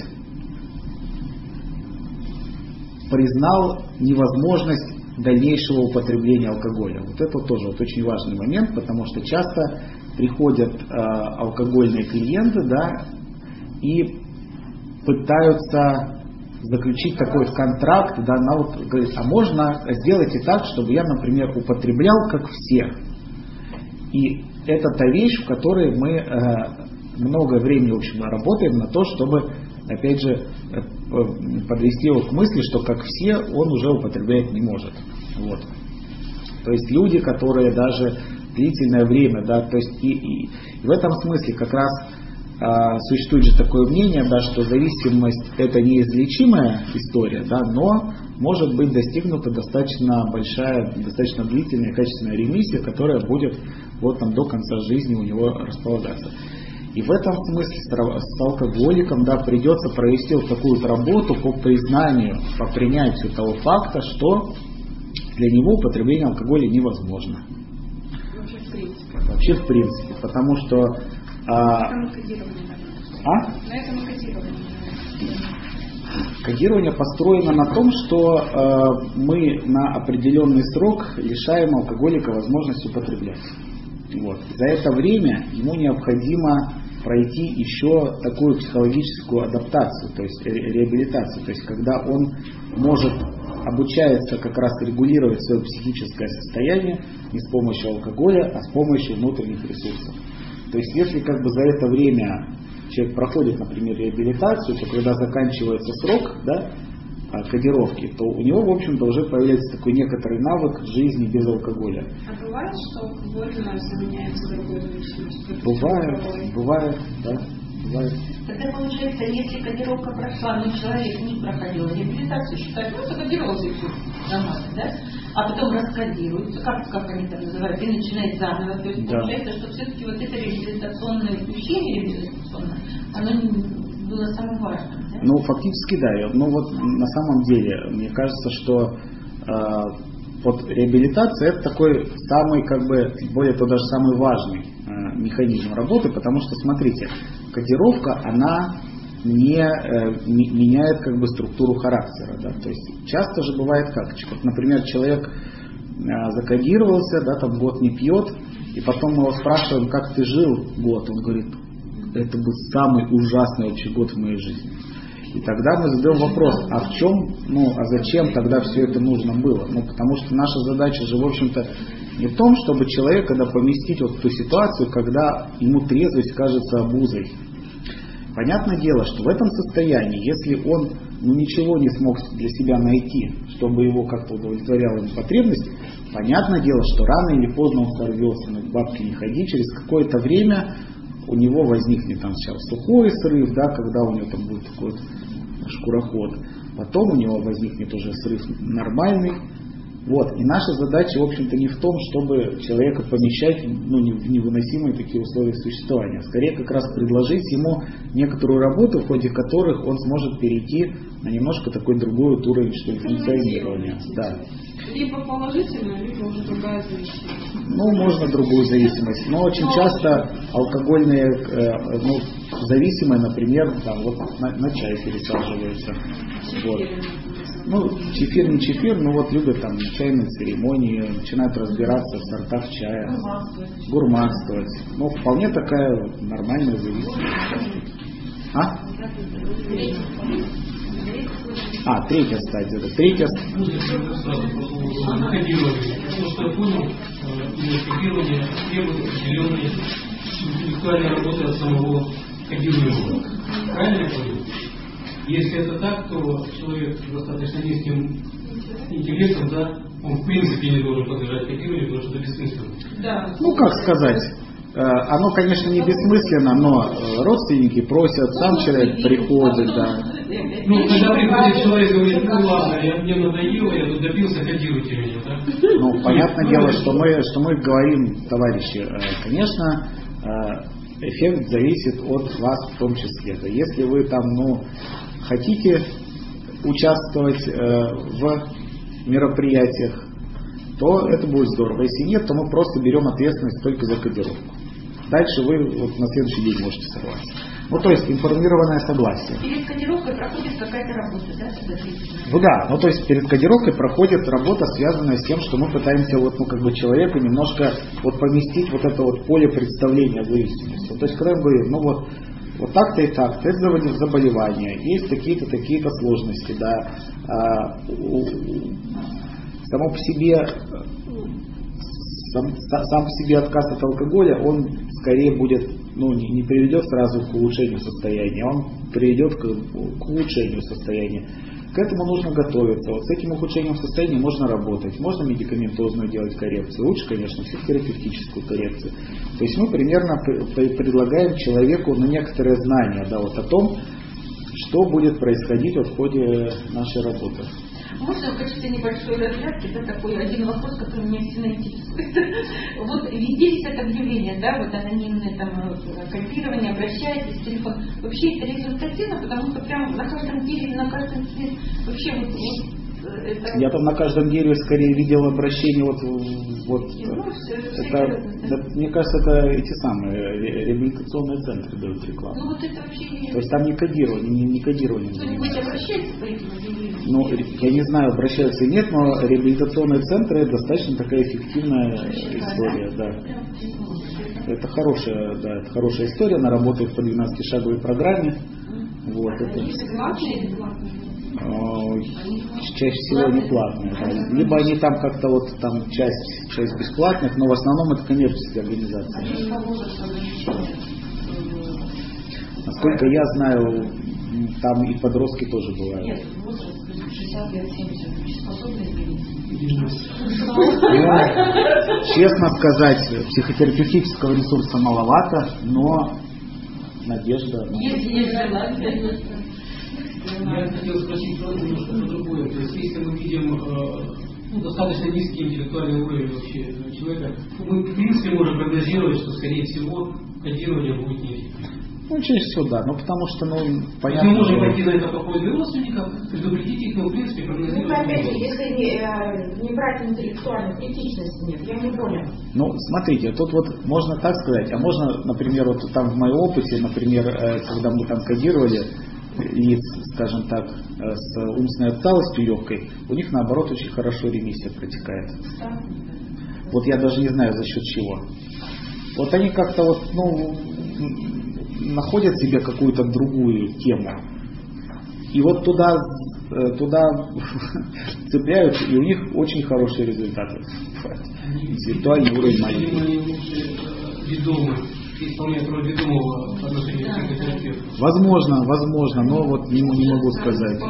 Speaker 7: признал невозможность дальнейшего употребления алкоголя. Вот это тоже вот очень важный момент, потому что часто приходят алкогольные клиенты, да, и пытаются заключить такой вот контракт, да, на вот, говорит, а можно сделать и так, чтобы я, например, употреблял как все. И это та вещь, в которой мы много времени, в общем, работаем на то, чтобы, опять же, подвести его к мысли, что как все он уже употреблять не может. Вот. То есть люди, которые даже длительное время, да, то есть и в этом смысле как раз существует же такое мнение, да, что зависимость это неизлечимая история, да, но может быть достигнута достаточно большая, достаточно длительная качественная ремиссия, которая будет вот там до конца жизни у него располагаться. И в этом смысле с алкоголиком, да, придется провести вот такую вот работу по признанию, по принятию того факта, что для него употребление алкоголя невозможно. Вообще в принципе. Потому что кодирование построено на том, что мы на определенный срок лишаем алкоголика возможности употреблять. Вот. За это время ему необходимо пройти еще такую психологическую адаптацию, то есть реабилитацию, то есть когда он может, обучается как раз регулировать свое психическое состояние не с помощью алкоголя, а с помощью внутренних ресурсов. То есть если как бы за это время человек проходит, например, реабилитацию, то когда заканчивается срок, да, кодировки, то у него, в общем-то, уже появляется такой некоторый навык жизни без алкоголя.
Speaker 5: А бывает, что алкоголь у нас заменяется другой зависимостью?
Speaker 7: Бывает, да. Бывает.
Speaker 2: Тогда получается, если кодировка прошла, но человек не проходил реабилитацию, считают, ну, закодировался и все нормально, да? А потом раскодируется, как они там называют, и начинает заново. То есть получается, что все-таки вот это реабилитационное включение реабилитационное, оно было самым важным. Да?
Speaker 7: Ну, фактически, да. Ну, вот на самом деле, мне кажется, что вот реабилитация это такой самый, как бы, более того, даже самый важный механизм работы, потому что, смотрите, кодировка, она не меняет как бы структуру характера, да, то есть часто же бывает как, вот, например, человек закодировался, да, там год не пьет, и потом мы его спрашиваем, как ты жил год, он говорит, это был самый ужасный вообще год в моей жизни. И тогда мы задаем вопрос, а в чем, а зачем тогда все это нужно было? Ну, потому что наша задача же, в общем-то, не в том, чтобы человека поместить вот в ту ситуацию, когда ему трезвость кажется обузой. Понятное дело, что в этом состоянии, если он ничего не смог для себя найти, чтобы его как-то удовлетворяла ему потребность, понятное дело, что рано или поздно он сорвется, но к бабке не ходи, через какое-то время у него возникнет там сейчас сухой срыв, да, когда у него там будет такой вот шкуроход. Потом у него возникнет уже срыв нормальный. Вот. И наша задача, в общем-то, не в том, чтобы человека помещать в невыносимые такие условия существования. Скорее, как раз предложить ему некоторую работу, в ходе которых он сможет перейти на немножко такой другой уровень, что ли, функционирования. Да.
Speaker 5: Либо положительная, либо уже другая зависимость.
Speaker 7: Ну, можно другую зависимость. Но очень часто алкогольные зависимые, например, там, вот на чай пересаживаются. Вот. Ну, чефир не чефир, но вот любят там чайные церемонии, начинают разбираться в сортах чая, гурманствовать. Ну, вполне такая нормальная зависимость. Третья стадия. Да. Третья.
Speaker 3: Кодирование. То, что я понял, кодирование требует определенной интеллектуальной работы от самого кодируемого. Правильно я понял? Если это так, то человек с достаточно низким интеллектом, да, он в принципе не должен подлежать кодированию, потому что это бессмысленно.
Speaker 5: Да.
Speaker 7: Ну, как сказать, оно, конечно, не бессмысленно, но родственники просят, сам человек приходит, да.
Speaker 3: Ну, когда приходит человек и говорит, ну ладно, мне надоело, я тут добился, кодируйте меня, да?
Speaker 7: Ну, понятное дело, что мы говорим, товарищи, конечно, эффект зависит от вас в том числе. Да. Если вы там, хотите участвовать в мероприятиях, то это будет здорово. Если нет, то мы просто берем ответственность только за кодировку. Дальше вы на следующий день можете сорваться. Ну, то есть информированное согласие.
Speaker 2: Перед кодировкой проходит какая-то работа, да?
Speaker 7: Ну да, то есть перед кодировкой проходит работа, связанная с тем, что мы пытаемся человека немножко поместить это поле представления о зависимости. То есть когда я говорю, вот так-то и так-то, это заболевание, есть такие-то, такие-то сложности, да. Сам по себе отказ от алкоголя, он скорее будет, не приведет сразу к улучшению состояния, он приведет к улучшению состояния. К этому нужно готовиться. Вот с этим ухудшением состояния можно работать, можно медикаментозную делать коррекцию. Лучше, конечно, психотерапевтическую коррекцию. То есть мы примерно предлагаем человеку некоторые знания, да, о том, что будет происходить в ходе нашей работы.
Speaker 2: Можно в качестве небольшой разрядки, такой один вопрос, который меня сильно интересует. Вот везде есть это объявление, да, анонимное кодирование, обращайтесь, телефон. Вообще это результативно, потому что прямо на каждом дереве, на каждом цвете, вообще это...
Speaker 7: Я там на каждом дереве скорее видел обращение мне кажется, это эти самые реабилитационные центры дают рекламу.
Speaker 2: Ну вот это вообще...
Speaker 7: То есть там не кодирование.
Speaker 2: Кто-нибудь обращается по этим объявлениям?
Speaker 7: Я не знаю, обращаются или нет, но реабилитационные центры достаточно такая эффективная история, да. Это хорошая история, она работает по 12-шаговой программе. Вот, это... Чаще всего не платные. Да. Либо они там как-то часть бесплатных, но в основном это коммерческие организации. Насколько я знаю, там и подростки тоже бывают.
Speaker 4: 60 лет, 70, способны измениться?
Speaker 7: Честно сказать, психотерапевтического ресурса маловато, но надежда.
Speaker 2: Если есть желание.
Speaker 3: Я хотел спросить немножко про другое. То есть, если мы видим достаточно низкий интеллектуальный уровень вообще человека, то мы в принципе можем прогнозировать, что скорее всего кодирование будет неэффективно.
Speaker 7: Ну, чаще всего да, но потому что, понятно.
Speaker 3: Мы можем пойти на это по просьбе родственников, предупредить их, но в принципе прогнозировать.
Speaker 6: Ну, опять же, если не брать интеллектуальной критичности, нет, я не понял.
Speaker 7: Ну, смотрите, тут вот можно так сказать, а можно, например, вот там в моем опыте, например, когда мы там кодировали лиц, скажем так, с умственной отсталостью легкой, у них наоборот очень хорошо ремиссия протекает. Вот я даже не знаю за счет чего. Вот они как-то вот, находят себе какую-то другую тему. И вот туда цепляют, и у них очень хорошие результаты. Интеллектуальный уровень маленький.
Speaker 3: Исполняет роль ведомого по отношению к психотерапевту.
Speaker 7: Возможно, но вот не могу сказать.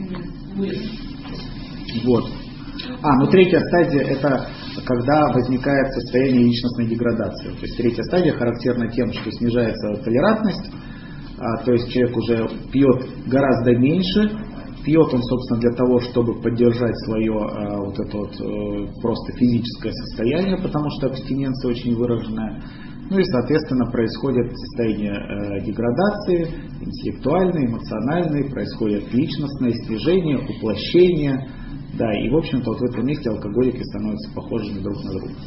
Speaker 7: Вот. Третья стадия — это когда возникает состояние личностной деградации. То есть третья стадия характерна тем, что снижается толерантность, то есть человек уже пьет гораздо меньше. Пьет он, собственно, для того, чтобы поддержать свое просто физическое состояние, потому что абстиненция очень выраженная. И, соответственно, происходит состояние деградации, интеллектуальной, эмоциональной, происходит личностное снижение, уплощение. Да, и, в общем-то, вот в этом месте алкоголики становятся похожими друг на друга.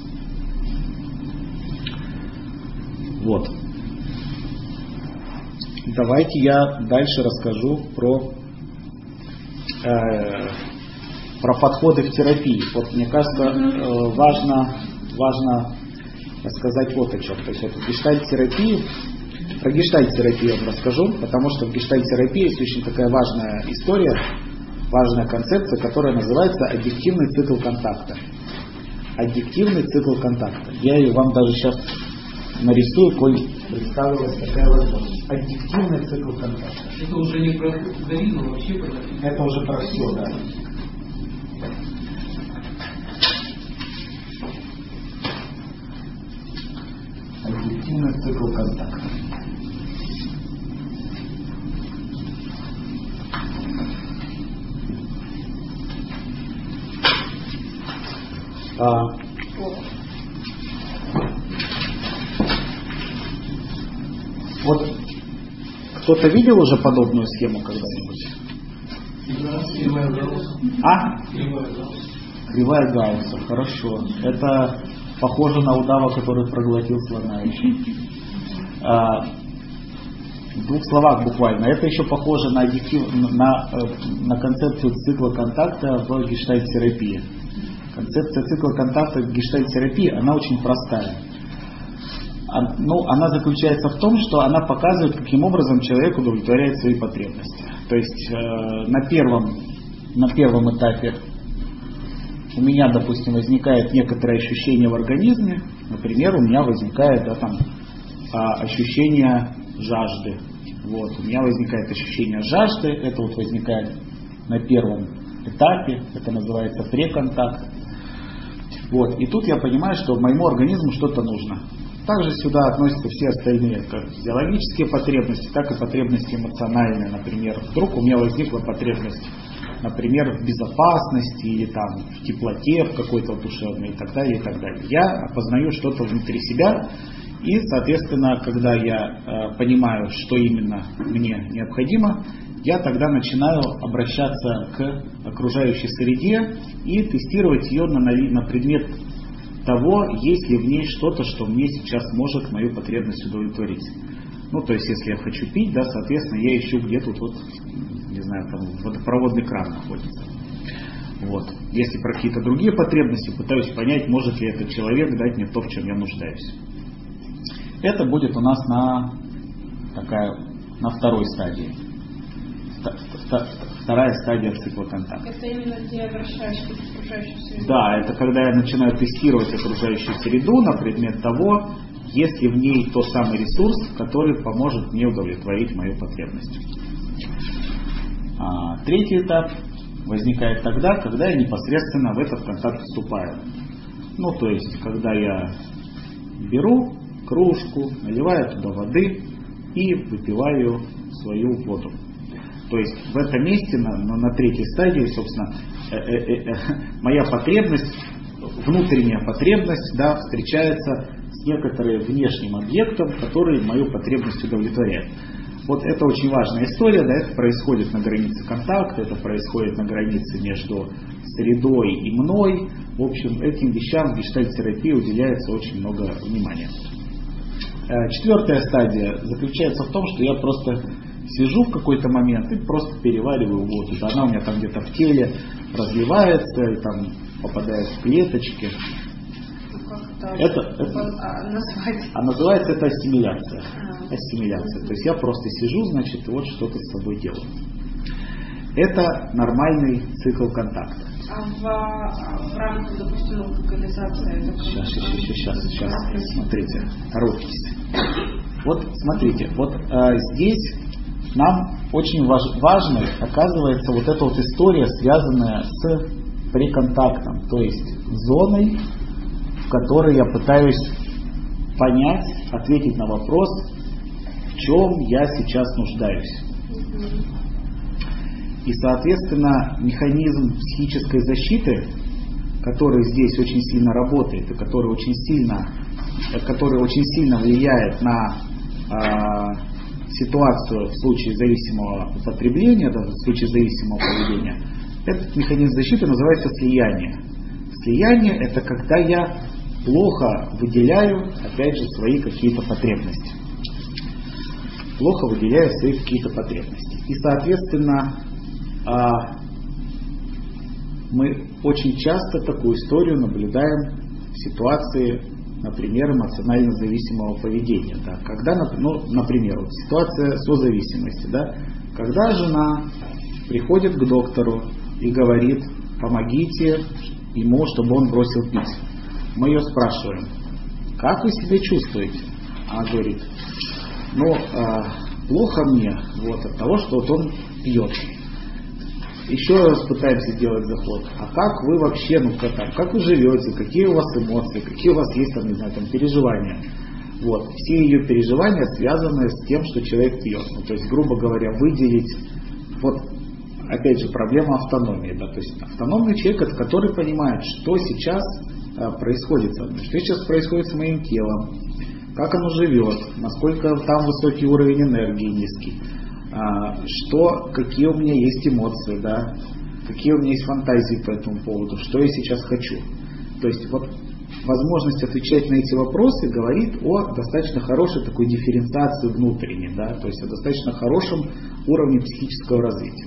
Speaker 7: Вот. Давайте я дальше расскажу про подходы в терапии. Вот мне кажется, важно рассказать вот о чем. То есть вот в гештальт-терапии, про гештальт-терапию я вам расскажу, потому что в гештальт-терапии есть очень такая важная история, важная концепция, которая называется аддиктивный цикл контакта. Аддиктивный цикл контакта. Я ее вам даже сейчас нарисую, коль представилась такая возможность. Аддиктивный цикл контакта.
Speaker 3: Это уже не про алкоголизм, вообще про...
Speaker 7: Это уже про все, да. Аддиктивный цикл контакта. Вот кто-то видел уже подобную схему когда-нибудь?
Speaker 3: Кривая Гаусса.
Speaker 7: Кривая Гаусса, хорошо. Это похоже на удава, который проглотил слона еще. В двух словах буквально. Это еще похоже на концепцию цикла контакта в гештальт-терапии. Концепция цикла контакта в гештальт-терапии, она очень простая. Она заключается в том, что она показывает, каким образом человек удовлетворяет свои потребности. То есть на первом этапе у меня, допустим, возникает некоторое ощущение в организме. Например, у меня возникает ощущение жажды. Вот, у меня возникает ощущение жажды. Это вот возникает на первом этапе. Это называется преконтакт. Вот, и тут я понимаю, что моему организму что-то нужно. Также сюда относятся все остальные, как физиологические потребности, так и потребности эмоциональные. Например, вдруг у меня возникла потребность, например, в безопасности или там в теплоте в какой-то душевной и так далее, и так далее. Я опознаю что-то внутри себя, и, соответственно, когда я понимаю, что именно мне необходимо, я тогда начинаю обращаться к окружающей среде и тестировать ее на предмет того, есть ли в ней что-то, что мне сейчас может мою потребность удовлетворить. То есть, если я хочу пить, да, соответственно, я ищу, где тут не знаю, там водопроводный кран находится. Вот. Если про какие-то другие потребности, пытаюсь понять, может ли этот человек дать мне то, в чем я нуждаюсь. Это будет у нас на второй стадии. Вторая стадия цикла контакта.
Speaker 5: Это именно где обращаешься к окружающей среде?
Speaker 7: Да, это когда я начинаю тестировать окружающую среду на предмет того, есть ли в ней тот самый ресурс, который поможет мне удовлетворить мою потребность. Третий этап возникает тогда, когда я непосредственно в этот контакт вступаю. Ну, то есть, когда я беру кружку, наливаю туда воды и выпиваю свою воду. То есть в этом месте, на третьей стадии, собственно, моя потребность, внутренняя потребность, да, встречается с некоторым внешним объектом, который мою потребность удовлетворяет. Вот это очень важная история, да, это происходит на границе контакта, это происходит на границе между средой и мной. В общем, этим вещам в гештальт-терапии уделяется очень много внимания. Четвертая стадия заключается в том, что я просто сижу в какой-то момент и просто перевариваю воду. Она у меня там где-то в теле разливается, и там попадает в клеточки. А называется это ассимиляция. Ассимиляция. То есть я просто сижу, значит, вот что-то с собой делаю. Это нормальный цикл контакта.
Speaker 5: А в рамках, допустим, локализации?
Speaker 7: Сейчас, смотрите, торопитесь. Вот смотрите, вот здесь нам очень важной оказывается вот эта вот история, связанная с преконтактом, то есть зоной, в которой я пытаюсь понять, ответить на вопрос, в чем я сейчас нуждаюсь. И, соответственно, механизм психической защиты, который здесь очень сильно работает и который очень сильно влияет на ситуацию в случае зависимого употребления, даже в случае зависимого поведения, этот механизм защиты называется слияние. Слияние – это когда я плохо выделяю, опять же, свои какие-то потребности. Плохо выделяю свои какие-то потребности. И, соответственно, мы очень часто такую историю наблюдаем в ситуации, например, эмоционально зависимого поведения. Да. Когда, например, вот ситуация созависимости. Да. Когда жена приходит к доктору и говорит, помогите ему, чтобы он бросил пить. Мы ее спрашиваем, как вы себя чувствуете? Она говорит, плохо мне от того, что вот он пьет. Еще раз пытаемся сделать заход. А как вы вообще, как вы живете, какие у вас эмоции, какие у вас есть переживания? Вот. Все ее переживания связаны с тем, что человек пьет. То есть, грубо говоря, выделить, опять же, проблема автономии. Да? То есть автономный человек, это который понимает, что сейчас происходит со мной, что сейчас происходит с моим телом, как оно живет, насколько там высокий уровень энергии, низкий. Какие у меня есть эмоции, да, какие у меня есть фантазии по этому поводу, что я сейчас хочу. То есть возможность отвечать на эти вопросы говорит о достаточно хорошей такой дифференциации внутренней, да, то есть о достаточно хорошем уровне психического развития.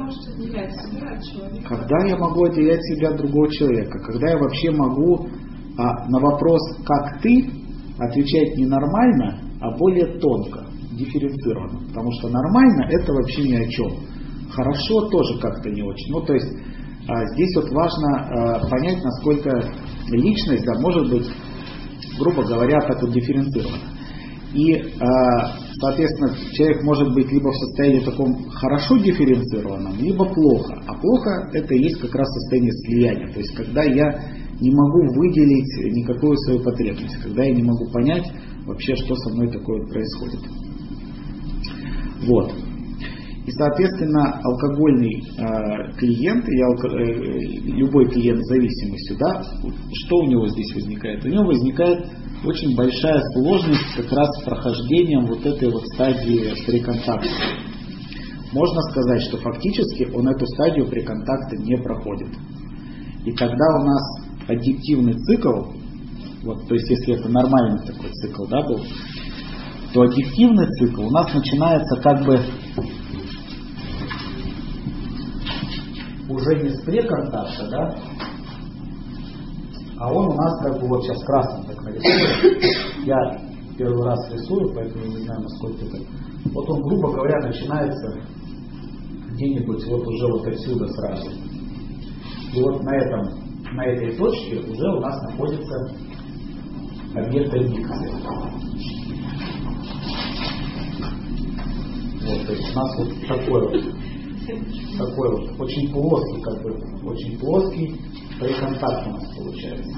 Speaker 7: Когда я могу отделять себя от другого человека, когда я вообще могу на вопрос «как ты?» отвечать не нормально, а более тонко, дифференцированно. Потому что нормально это вообще ни о чем. Хорошо тоже как-то не очень. То есть здесь важно понять, насколько личность может быть, грубо говоря, так дифференцирована. И, соответственно, человек может быть либо в состоянии таком хорошо дифференцированном, либо плохо. А плохо это и есть как раз состояние слияния. То есть когда я не могу выделить никакую свою потребность, когда я не могу понять вообще, что со мной такое происходит. Вот. И, соответственно, алкогольный клиент и любой клиент с зависимостью, да, что у него здесь возникает? У него возникает очень большая сложность как раз с прохождением этой стадии преконтакта. Можно сказать, что фактически он эту стадию преконтакта не проходит. И когда у нас аддиктивный цикл, то есть если это нормальный такой цикл, да, был, то аддиктивный цикл у нас начинается уже не с преконтакта, да, а он у нас сейчас красным так нарисует. Я первый раз рисую, поэтому не знаю, насколько это. Он, грубо говоря, начинается где-нибудь уже отсюда сразу. И на этой точке уже у нас находится объект аддикции. То есть у нас такое такой вот очень плоский, очень плоский приконтакт у нас получается.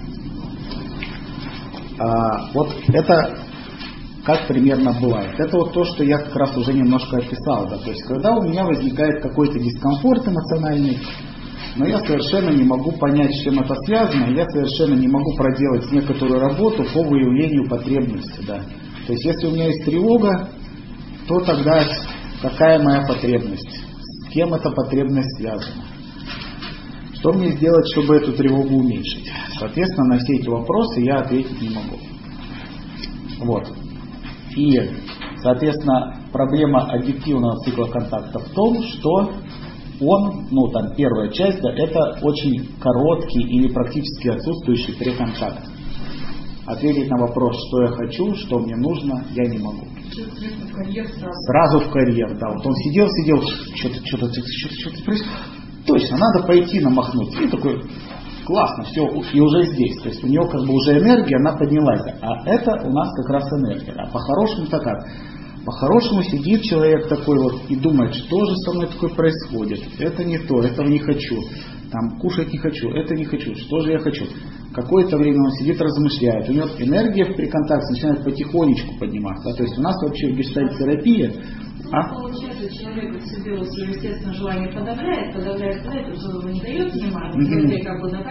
Speaker 7: Вот это как примерно бывает. Это вот то, что я как раз уже немножко описал. Да? То есть, когда у меня возникает какой-то дискомфорт эмоциональный, но я совершенно не могу понять, с чем это связано, и я совершенно не могу проделать некоторую работу по выявлению потребности. Да? То есть, если у меня есть тревога, то тогда какая моя потребность? С кем эта потребность связана? Что мне сделать, чтобы эту тревогу уменьшить? Соответственно, на все эти вопросы я ответить не могу. Вот. И, соответственно, проблема аддиктивного цикла контакта в том, что он, первая часть, да, это очень короткий или практически отсутствующий преконтакт. Ответить на вопрос, что я хочу, что мне нужно, я не могу. Сразу в карьер, да. Вот он сидел, что-то происходит. Точно, надо пойти намахнуть. И такой, классно, все, и уже здесь. То есть у него как бы уже энергия, она поднялась. А это у нас как раз энергия. А по-хорошему-то как? По-хорошему сидит человек такой вот и думает, что же со мной такое происходит. Это не то, этого не хочу. Там кушать не хочу, это не хочу. Что же я хочу? Какое-то время он сидит, размышляет. У него энергия в приконтакте начинает потихонечку подниматься. Да? То есть у нас вообще в гештальт-терапии...
Speaker 4: Получается, человек себе свое естественное желание подавляет, уже его не дает внимания, как бы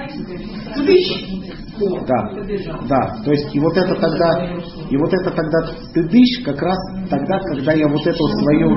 Speaker 4: накачивает.
Speaker 7: Да, то есть и вот это тогда стыдыщ как раз тогда, когда я вот эту свою...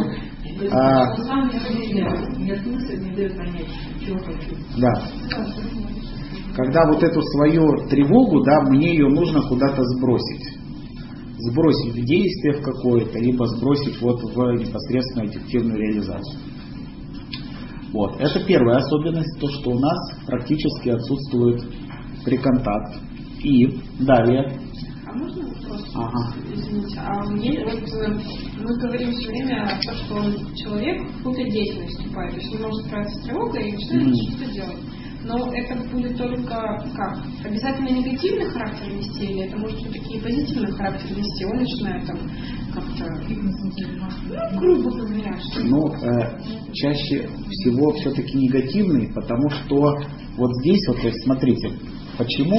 Speaker 7: Да. Когда вот эту свою тревогу, да, мне ее нужно куда-то сбросить. Сбросить в действие в какое-то, либо сбросить вот в непосредственную аддиктивную реализацию. Вот. Это первая особенность, то, что у нас практически отсутствует приконтакт. И далее.
Speaker 5: А можно вопрос? Извините. Мы говорим все время о том, что человек в какую-то деятельность вступает, то есть не может справиться с тревогой и начинает что-то делать. Но это будет только как? Обязательно негативный характер нести, или это может все-таки и позитивный характер нести? Он начинает там как-то, грубо говоря, что...
Speaker 7: чаще всего все-таки негативный, потому что вот здесь вот, то есть, смотрите, почему,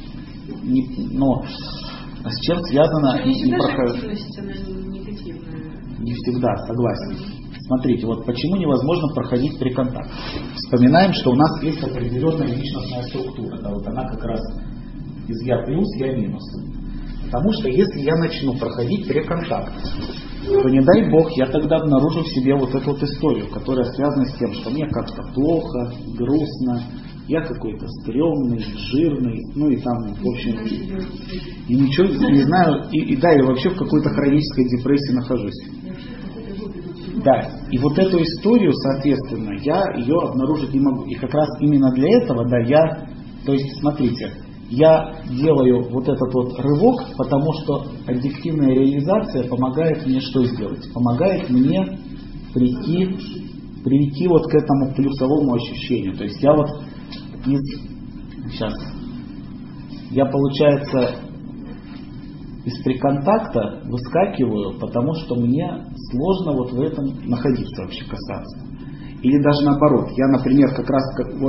Speaker 7: с чем связано...
Speaker 5: Не всегда активность, она негативная.
Speaker 7: Не всегда, согласен. Смотрите, вот почему невозможно проходить приконтакт. Вспоминаем, что у нас есть определенная личностная структура. Да, вот она как раз из я плюс, я минус. Потому что если я начну проходить приконтакт, то не дай бог, я тогда обнаружу в себе вот эту вот историю, которая связана с тем, что мне как-то плохо, грустно, я какой-то стрёмный, жирный, и там, в общем, и ничего не знаю, и вообще в какой-то хронической депрессии нахожусь. Да, и вот эту историю, соответственно, я ее обнаружить не могу. И как раз именно для этого, да, то есть, смотрите, я делаю вот этот вот рывок, потому что аддиктивная реализация помогает мне что сделать? Помогает мне прийти вот к этому плюсовому ощущению. То есть я вот, я, получается, из приконтакта выскакиваю, потому что мне сложно вот в этом находиться вообще, касаться. Или даже наоборот, я, например, как раз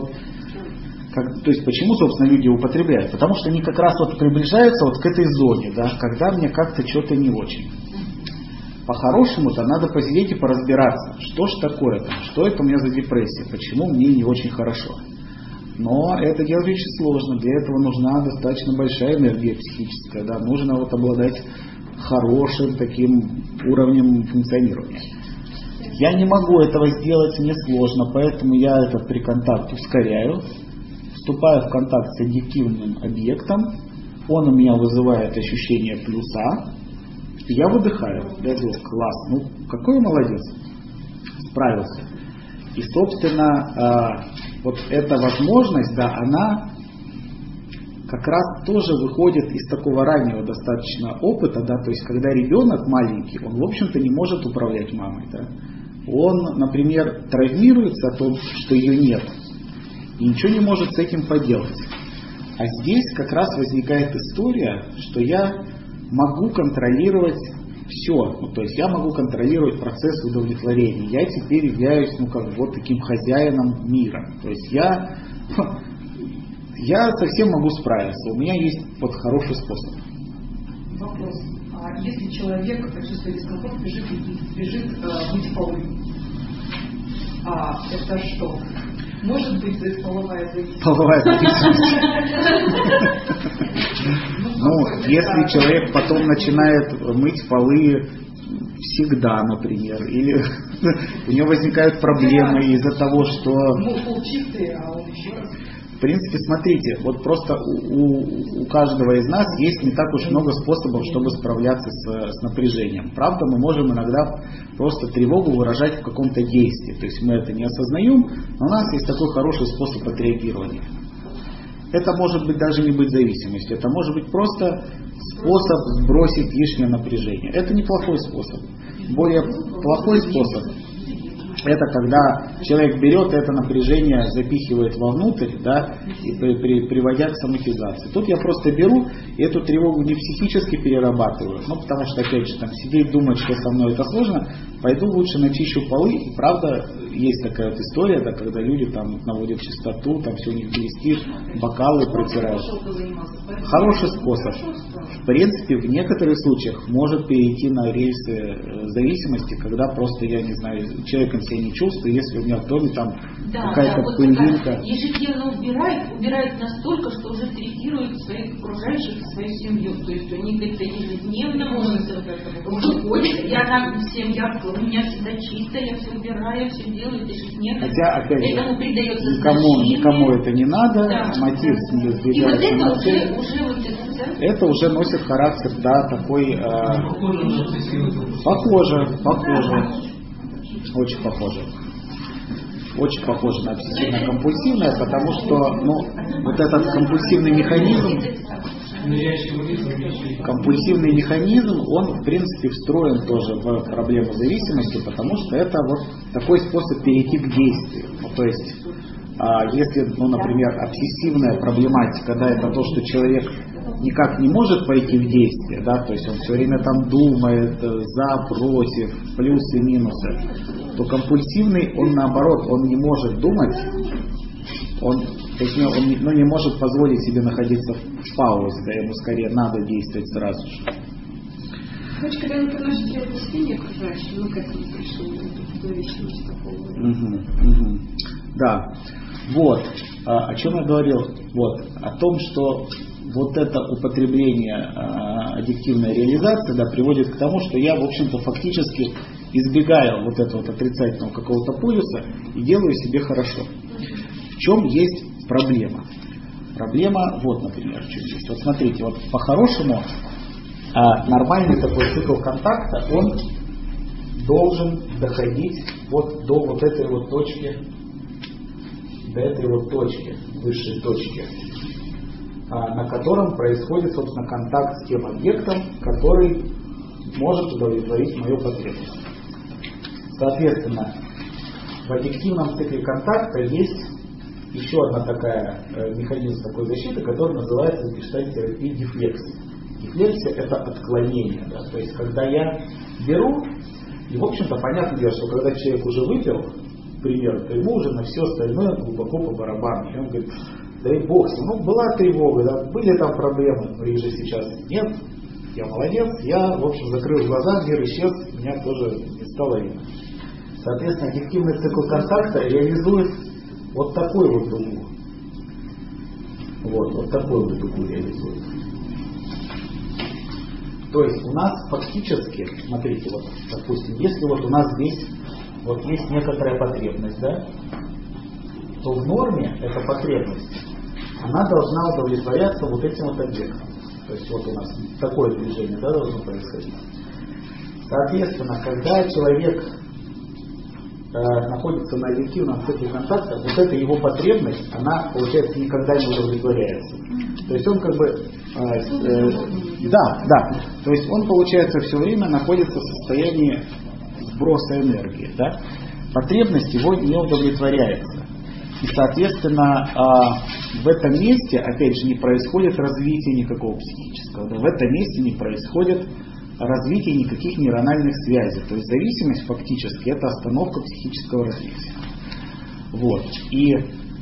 Speaker 7: то есть почему, собственно, люди употребляют? Потому что они как раз вот приближаются вот к этой зоне, да, когда мне как-то что-то не очень. По-хорошему-то надо посидеть и поразбираться, что ж такое-то, что это у меня за депрессия, почему мне не очень хорошо. Но это делать очень сложно, для этого нужна достаточно большая энергия психическая, да, нужно вот обладать хорошим таким уровнем функционирования. Я не могу этого сделать, мне сложно, поэтому я этот приконтакт ускоряю, вступаю в контакт с аддиктивным объектом, он у меня вызывает ощущение плюса, и я выдыхаю. Я говорю, класс, какой молодец, справился. И, собственно, вот эта возможность, да, она как раз тоже выходит из такого раннего достаточно опыта, да, то есть когда ребенок маленький, он, в общем-то, не может управлять мамой, да. Он, например, травмируется о том, что ее нет, и ничего не может с этим поделать. А здесь как раз возникает история, что я могу контролировать Все. Ну, то есть я могу контролировать процесс удовлетворения. Я теперь являюсь, вот таким хозяином мира. То есть я совсем могу справиться. У меня есть хороший способ.
Speaker 4: Вопрос. А если человек, чувствует дискомфорт, бежит мыть полы, это что? Может быть, половая зависимость?
Speaker 7: Половая зависимость. Если человек потом начинает мыть полы всегда, например, или у него возникают проблемы из-за того, что...
Speaker 4: Пол чистый, а он еще раз...
Speaker 7: В принципе, смотрите, просто у каждого из нас есть не так уж много способов, чтобы справляться с напряжением. Правда, мы можем иногда просто тревогу выражать в каком-то действии. То есть мы это не осознаем, но у нас есть такой хороший способ отреагирования. Это может быть даже не быть зависимостью, это может быть просто способ сбросить лишнее напряжение. Это неплохой способ. Более плохой способ — это когда человек берет это напряжение, запихивает вовнутрь, и приводя к соматизации. Тут я просто беру и эту тревогу не психически перерабатываю, потому что, опять же, сидеть, думать, что со мной это сложно, пойду лучше начищу полы. И правда, есть такая история, когда люди наводят чистоту, все у них блестит, бокалы протирают. Хороший способ. В принципе, в некоторых случаях может перейти на рельсы зависимости, когда просто, я не знаю, человеком себя не чувствую, если у меня в доме какая-то пылинка.
Speaker 2: Ежедневно убирает настолько, что уже третирует своих окружающих и свою семью. То есть у них это ежедневно выходит. Я всем ярко, у меня всегда чисто, я все убираю, все делаю ежедневно.
Speaker 7: Хотя, опять же,
Speaker 2: этому придается
Speaker 7: никому это не надо, мотив сдвигается на цель. Это уже носит характер, такой... Похоже. Очень похоже. Очень похоже на обсессивно-компульсивное, потому что этот компульсивный механизм, он в принципе встроен тоже в проблему зависимости, потому что это такой способ перейти к действию. То есть, если, например, обсессивная проблематика, это то, что человек никак не может пойти в действие, то есть он все время думает, за, против, плюсы, минусы, то компульсивный, он наоборот, он не может думать, он не может позволить себе находиться в паузе, ему скорее надо действовать сразу же.
Speaker 5: Когда вы приносите объяснение окружающим, к этому пришли, зависимость такого.
Speaker 7: Да. О чем я говорил? О том, что это употребление, аддиктивная реализация, приводит к тому, что я, в общем-то, фактически избегаю этого отрицательного какого-то полюса и делаю себе хорошо. В чем есть проблема? Проблема, например, в чем есть. Смотрите, по-хорошему, нормальный такой цикл контакта, он должен доходить до этой точки, высшей точки, на котором происходит, собственно, контакт с тем объектом, который может удовлетворить мою потребность. Соответственно, в аддиктивном цикле контакта есть еще одна механизм такой защиты, который называется в гештальт-терапии дефлексия. Дефлексия — это отклонение. То есть, когда я беру, и, в общем-то, понятно дело, что когда человек уже выпил, к примеру, то ему уже на все остальное глубоко по барабану. И он говорит: дай бог, была тревога, были там проблемы, но их же сейчас нет, я молодец, я, в общем, закрыл глаза, мир исчез, меня тоже не стало видно. Соответственно, аддиктивный цикл контакта реализует такой дугу. Такой дугу реализует. То есть у нас фактически, смотрите, допустим, если у нас здесь есть некоторая потребность, то в норме эта потребность, она должна удовлетворяться этим объектом. То есть у нас такое движение должно происходить. Соответственно, когда человек находится на аддиктивном цикле контакта, эта его потребность, она, получается, никогда не удовлетворяется. То есть он то есть он, получается, все время находится в состоянии сброса энергии. Потребность его не удовлетворяется. И, соответственно, в этом месте, опять же, не происходит развития никакого психического. В этом месте не происходит развития никаких нейрональных связей. То есть зависимость фактически это остановка психического развития. Вот. И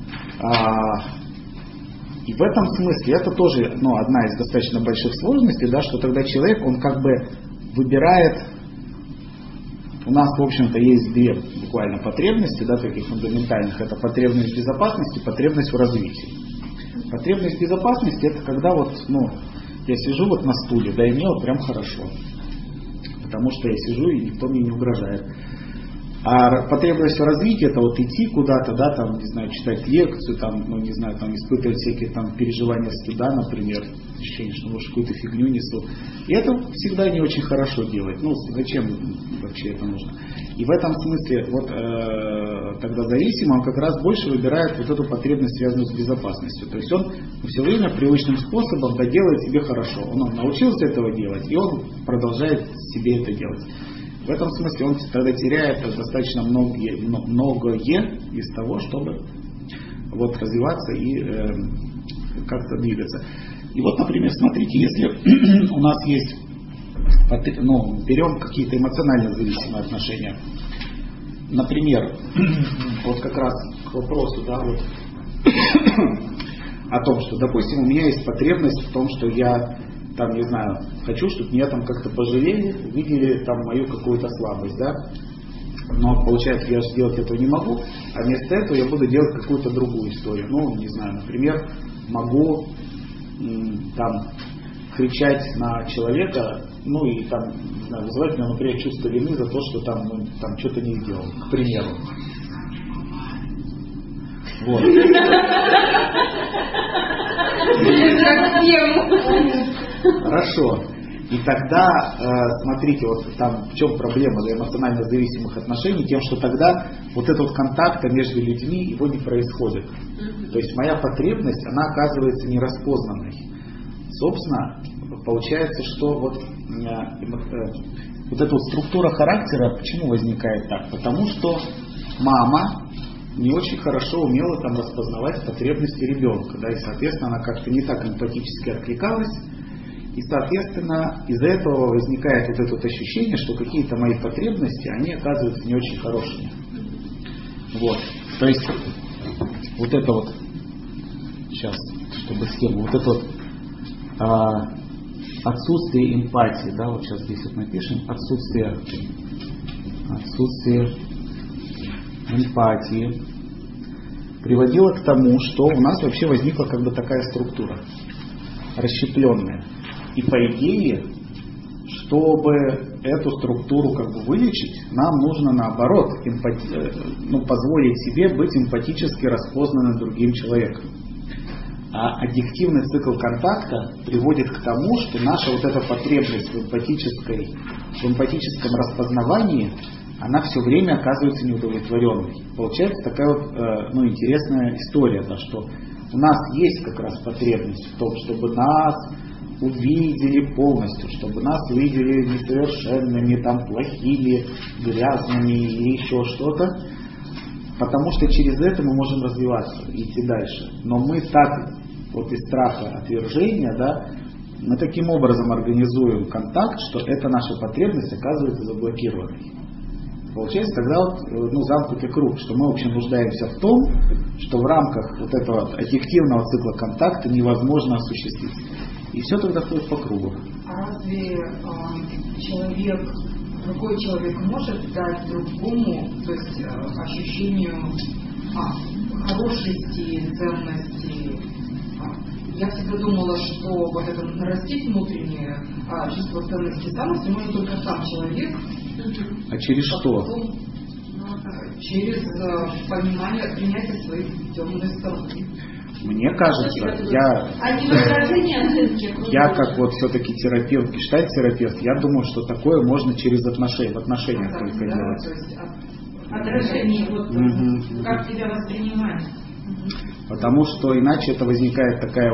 Speaker 7: в этом смысле это тоже одна из достаточно больших сложностей, да, что тогда человек, он как бы выбирает. У нас, в общем-то, есть две буквально потребности, да, таких фундаментальных. Это потребность в безопасности, потребность в развитии. Потребность в безопасности это когда я сижу на стуле, да, и мне прям хорошо. Потому что я сижу, и никто мне не угрожает. А потребность в развитии это идти куда-то, да, там, не знаю, читать лекцию, там, не знаю, там, испытывать всякие там переживания стыда, например, ощущение, что может какую-то фигню несу. И это всегда не очень хорошо делать. Зачем вообще это нужно? И в этом смысле тогда зависимый, он как раз больше выбирает эту потребность, связанную с безопасностью. То есть он все время привычным способом делает себе хорошо. Он научился этого делать, и он продолжает себе это делать. В этом смысле он тогда теряет достаточно многое из того, чтобы развиваться и как-то двигаться. И например, смотрите, если у нас есть, берем какие-то эмоционально зависимые отношения. Например, как раз к вопросу, да, о том, что, допустим, у меня есть потребность в том, что я там, не знаю, хочу, чтобы меня там как-то пожалели, увидели там мою какую-то слабость, да. Но получается, я же делать этого не могу, а вместо этого я буду делать какую-то другую историю. Не знаю, например, могу там кричать на человека, и там, не знаю, вызывать у меня, например, чувство вины за то, что там что-то не сделал, к примеру. Вот. Хорошо. И тогда, смотрите, там в чем проблема для эмоционально зависимых отношений, тем, что тогда этот контакт между людьми, его не происходит. То есть моя потребность, она оказывается нераспознанной. Собственно, получается, что эта структура характера, почему возникает так? Потому что мама не очень хорошо умела распознавать потребности ребенка, да, и, соответственно, она как-то не так эмпатически откликалась. И, соответственно, из-за этого возникает это ощущение, что какие-то мои потребности, они оказываются не очень хорошими. Вот. То есть, сейчас, чтобы схему, отсутствие эмпатии, да, сейчас здесь напишем, отсутствие эмпатии приводило к тому, что у нас вообще возникла такая структура, расщепленная. И по идее, чтобы эту структуру вылечить, нам нужно наоборот позволить себе быть эмпатически распознанным другим человеком. А аддиктивный цикл контакта приводит к тому, что наша эта потребность в эмпатическом распознавании, она все время оказывается неудовлетворенной. Получается такая интересная история, да, что у нас есть как раз потребность в том, чтобы нас увидели полностью, чтобы нас видели несовершенными, плохими, грязными или еще что-то, потому что через это мы можем развиваться, идти дальше. Но мы так из страха отвержения, да, мы таким образом организуем контакт, что эта наша потребность оказывается заблокированной. Получается тогда замкнутый круг, что мы, в общем, нуждаемся в том, что в рамках этого аддиктивного цикла контакта невозможно осуществить. И все тогда ходит по кругу.
Speaker 4: А разве другой человек может дать другому, то есть ощущению хорошести, ценности? Я всегда думала, что это нарастить внутреннее чувство ценности и самости может только сам человек.
Speaker 7: А через что?
Speaker 4: Через понимание, принятие своих темных сторон.
Speaker 7: Мне кажется, я как все-таки терапевт, гештальт-терапевт, я думаю, что такое можно через отношения, в отношениях только делать.
Speaker 4: Отражение, как тебя воспринимать.
Speaker 7: Потому что иначе это возникает такая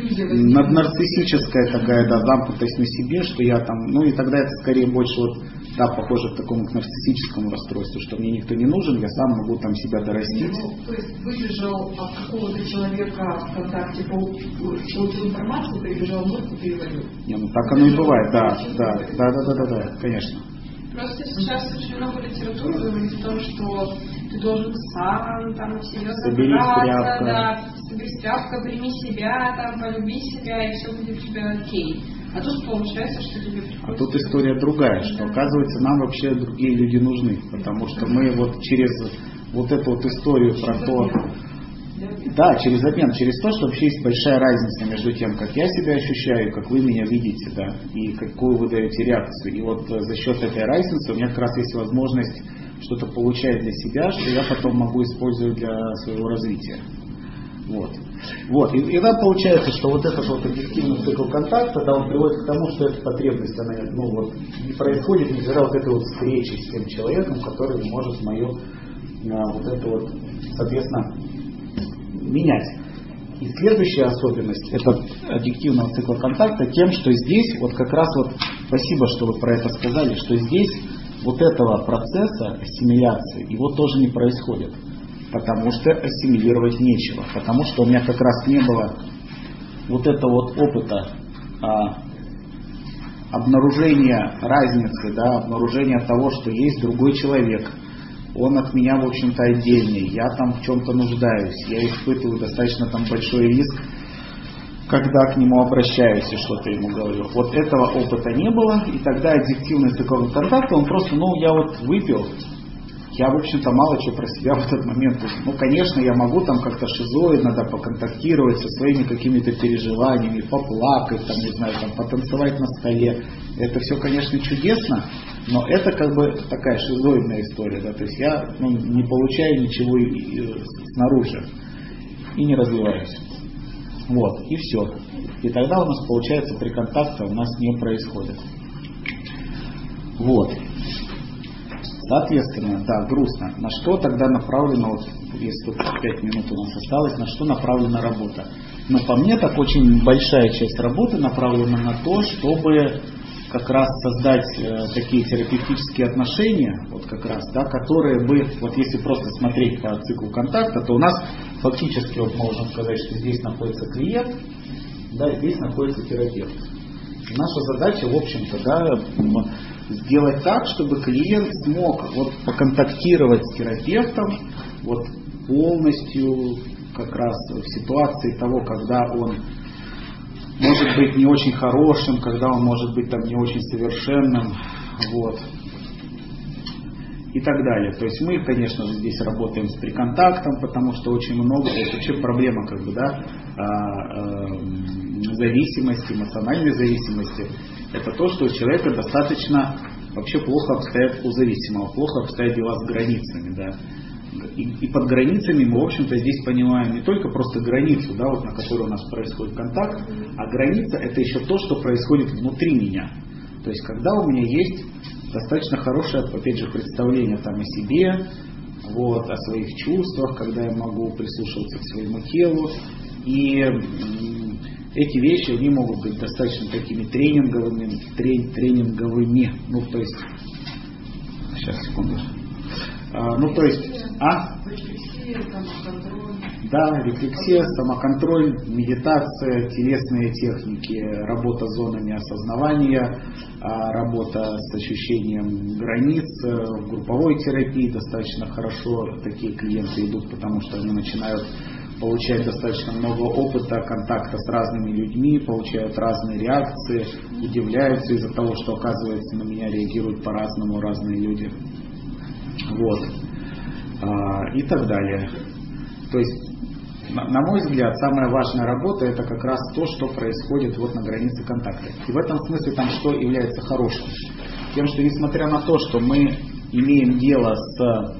Speaker 7: нарциссическая такая, да, замкнутость на себе, что я и тогда это скорее больше да, похоже к такому к нарциссическому расстройству, что мне никто не нужен, я сам могу там себя дорастить.
Speaker 4: То есть выбежал от какого-то человека ВКонтакте, получил информацию, прибежал в мозг и переводил.
Speaker 7: Не, ну так оно и бывает, да, конечно.
Speaker 5: Просто сейчас очень много литературы говорит о том, что ты должен сам там всерьез разобраться, да, соберись тряпка, прими себя, там, полюби себя, и все будет у тебя окей. А тут получается, что тебе приходится...
Speaker 7: А тут история другая, что оказывается нам вообще другие люди нужны, потому что мы вот через вот эту вот историю про то... Да, через обмен, через то, что вообще есть большая разница между тем, как я себя ощущаю, как вы меня видите, да, и какую вы даете реакцию. И вот за счет этой разницы у меня как раз есть возможность что-то получать для себя, что я потом могу использовать для своего развития. Вот. И тогда получается, что вот этот вот объективный цикл контакта, да, он приводит к тому, что эта потребность, она, не происходит, несмотря вот этой вот встречи с тем человеком, который может мою вот это вот, соответственно, менять. И следующая особенность это объективного цикла контакта тем, что здесь вот как раз вот, спасибо, что вы про это сказали, что здесь вот этого процесса ассимиляции его тоже не происходит. Потому что ассимилировать нечего. Потому что у меня как раз не было вот этого вот опыта обнаружения разницы, да, обнаружения того, что есть другой человек. Он от меня, в общем-то, отдельный. Я там в чем-то нуждаюсь. Я испытываю достаточно там большой риск, когда к нему обращаюсь и что-то ему говорю. Вот этого опыта не было. И тогда аддиктивный цикл контакта, он просто, я вот выпил. Я, в общем-то, мало чего про себя в этот момент. Конечно, я могу там как-то шизоидно поконтактировать со своими какими-то переживаниями, поплакать, там, не знаю, там, потанцевать на столе. Это все, конечно, чудесно, но это как бы такая шизоидная история. Да? То есть я не получаю ничего снаружи и не развиваюсь. Вот, и все. И тогда у нас, получается, при контакте у нас не происходит. Вот. Соответственно, да, грустно. На что тогда направлена, вот, если 5 минут у нас осталось, на что направлена работа? По мне, так очень большая часть работы направлена на то, чтобы как раз создать такие терапевтические отношения, вот как раз, да, которые бы, вот если просто смотреть по циклу контакта, то у нас фактически, вот можно сказать, что здесь находится клиент, да, здесь находится терапевт. Наша задача, в общем-то, да, сделать так, чтобы клиент смог вот поконтактировать с терапевтом вот полностью как раз в ситуации того, когда он может быть не очень хорошим, когда он может быть там не очень совершенным, вот, и так далее. То есть мы, конечно же, здесь работаем с приконтактом, потому что очень много, это вообще проблема как бы, да, зависимости, эмоциональной зависимости. Это то, что у человека достаточно вообще плохо обстоят у зависимого, плохо обстоят дела с границами, да. И под границами мы, в общем-то, здесь понимаем не только просто границу, да, вот на которой у нас происходит контакт, а граница это еще то, что происходит внутри меня. То есть, когда у меня есть достаточно хорошее, опять же, представление там о себе, вот, о своих чувствах, когда я могу прислушиваться к своему телу. И эти вещи, они могут быть достаточно такими тренинговыми. То есть, сейчас, секунду. То есть,
Speaker 4: Рефлексия, самоконтроль.
Speaker 7: Да, рефлексия, самоконтроль, медитация, телесные техники, работа с зонами осознавания, работа с ощущением границ, в групповой терапии достаточно хорошо такие клиенты идут, потому что они начинают получать достаточно много опыта, контакта с разными людьми, получают разные реакции, удивляются из-за того, что, оказывается, на меня реагируют по-разному разные люди. Вот. И так далее. То есть, на мой взгляд, самая важная работа это как раз то, что происходит вот на границе контакта. И в этом смысле там что является хорошим? Тем, что несмотря на то, что мы имеем дело с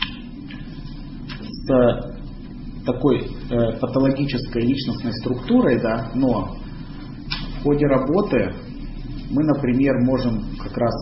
Speaker 7: такой патологической личностной структурой, да, но в ходе работы мы, например, можем как раз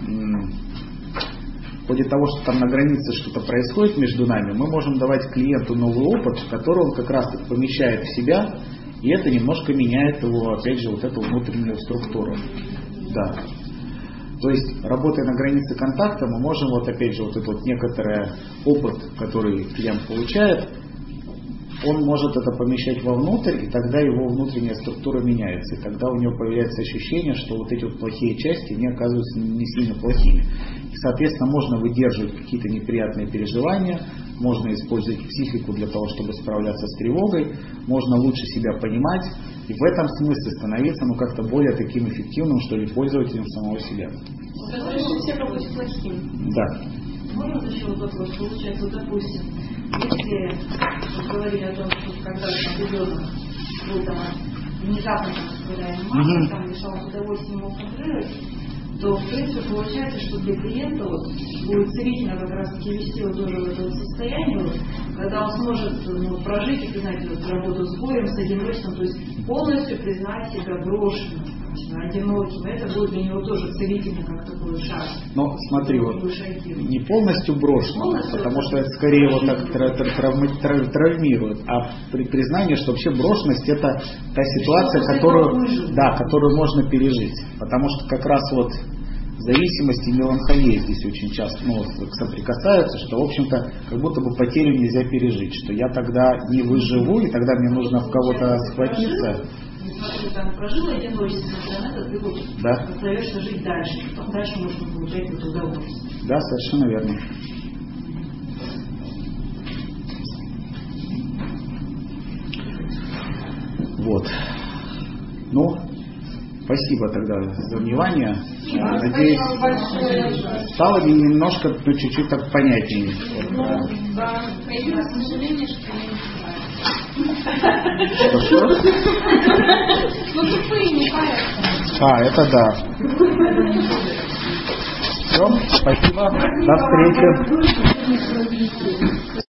Speaker 7: в ходе того, что там на границе что-то происходит между нами, мы можем давать клиенту новый опыт, который он как раз помещает в себя, и это немножко меняет его, опять же, вот эту внутреннюю структуру. Да. То есть, работая на границе контакта, мы можем, вот опять же, вот этот вот некоторый опыт, который клиент получает, он может это помещать вовнутрь, и тогда его внутренняя структура меняется. И тогда у него появляется ощущение, что вот эти вот плохие части, они оказываются не сильно плохими. И, соответственно, можно выдерживать какие-то неприятные переживания, можно использовать психику для того, чтобы справляться с тревогой, можно лучше себя понимать, и в этом смысле становиться как-то более таким эффективным, что ли, пользователем самого себя.
Speaker 5: Решить все работать плохим.
Speaker 7: Да.
Speaker 4: Можно еще вот вопрос? Получается, допустим, если мы говорили о том, что когда ребенок был там внезапно распределяем массу, там лишался удовольствия, не мог контролировать, то в принципе получается, что для клиента вот, будет целительно как раз таки вести его тоже в это состояние, вот, когда он сможет прожить и признать эту работу с горем, с одиночеством, то есть полностью признать себя брошенным, одиноким. Это будет для него тоже целительно как такой шаг.
Speaker 7: Но смотри, вот не полностью брошенным, потому что это скорее вот так травмирует, а при признании, что вообще брошенность это та ситуация, которую можно пережить. Потому что как раз вот зависимость и меланхолия здесь очень часто соприкасаются, что, в общем-то, как будто бы потерю нельзя пережить, что я тогда не выживу, и тогда мне нужно в кого-то схватиться.
Speaker 4: Ты там прожил одиночество, ты вот остаешься жить дальше, потом дальше можно получать это удовольствие.
Speaker 7: Да, совершенно верно. Вот. Ну, спасибо тогда за внимание. Надеюсь, стало немножко, чуть-чуть так понятнее.
Speaker 5: Да, появилось сожаление, что я не знаю.
Speaker 7: Что?
Speaker 5: Ну, тупые не парятся.
Speaker 7: Это да. Все, спасибо. До встречи.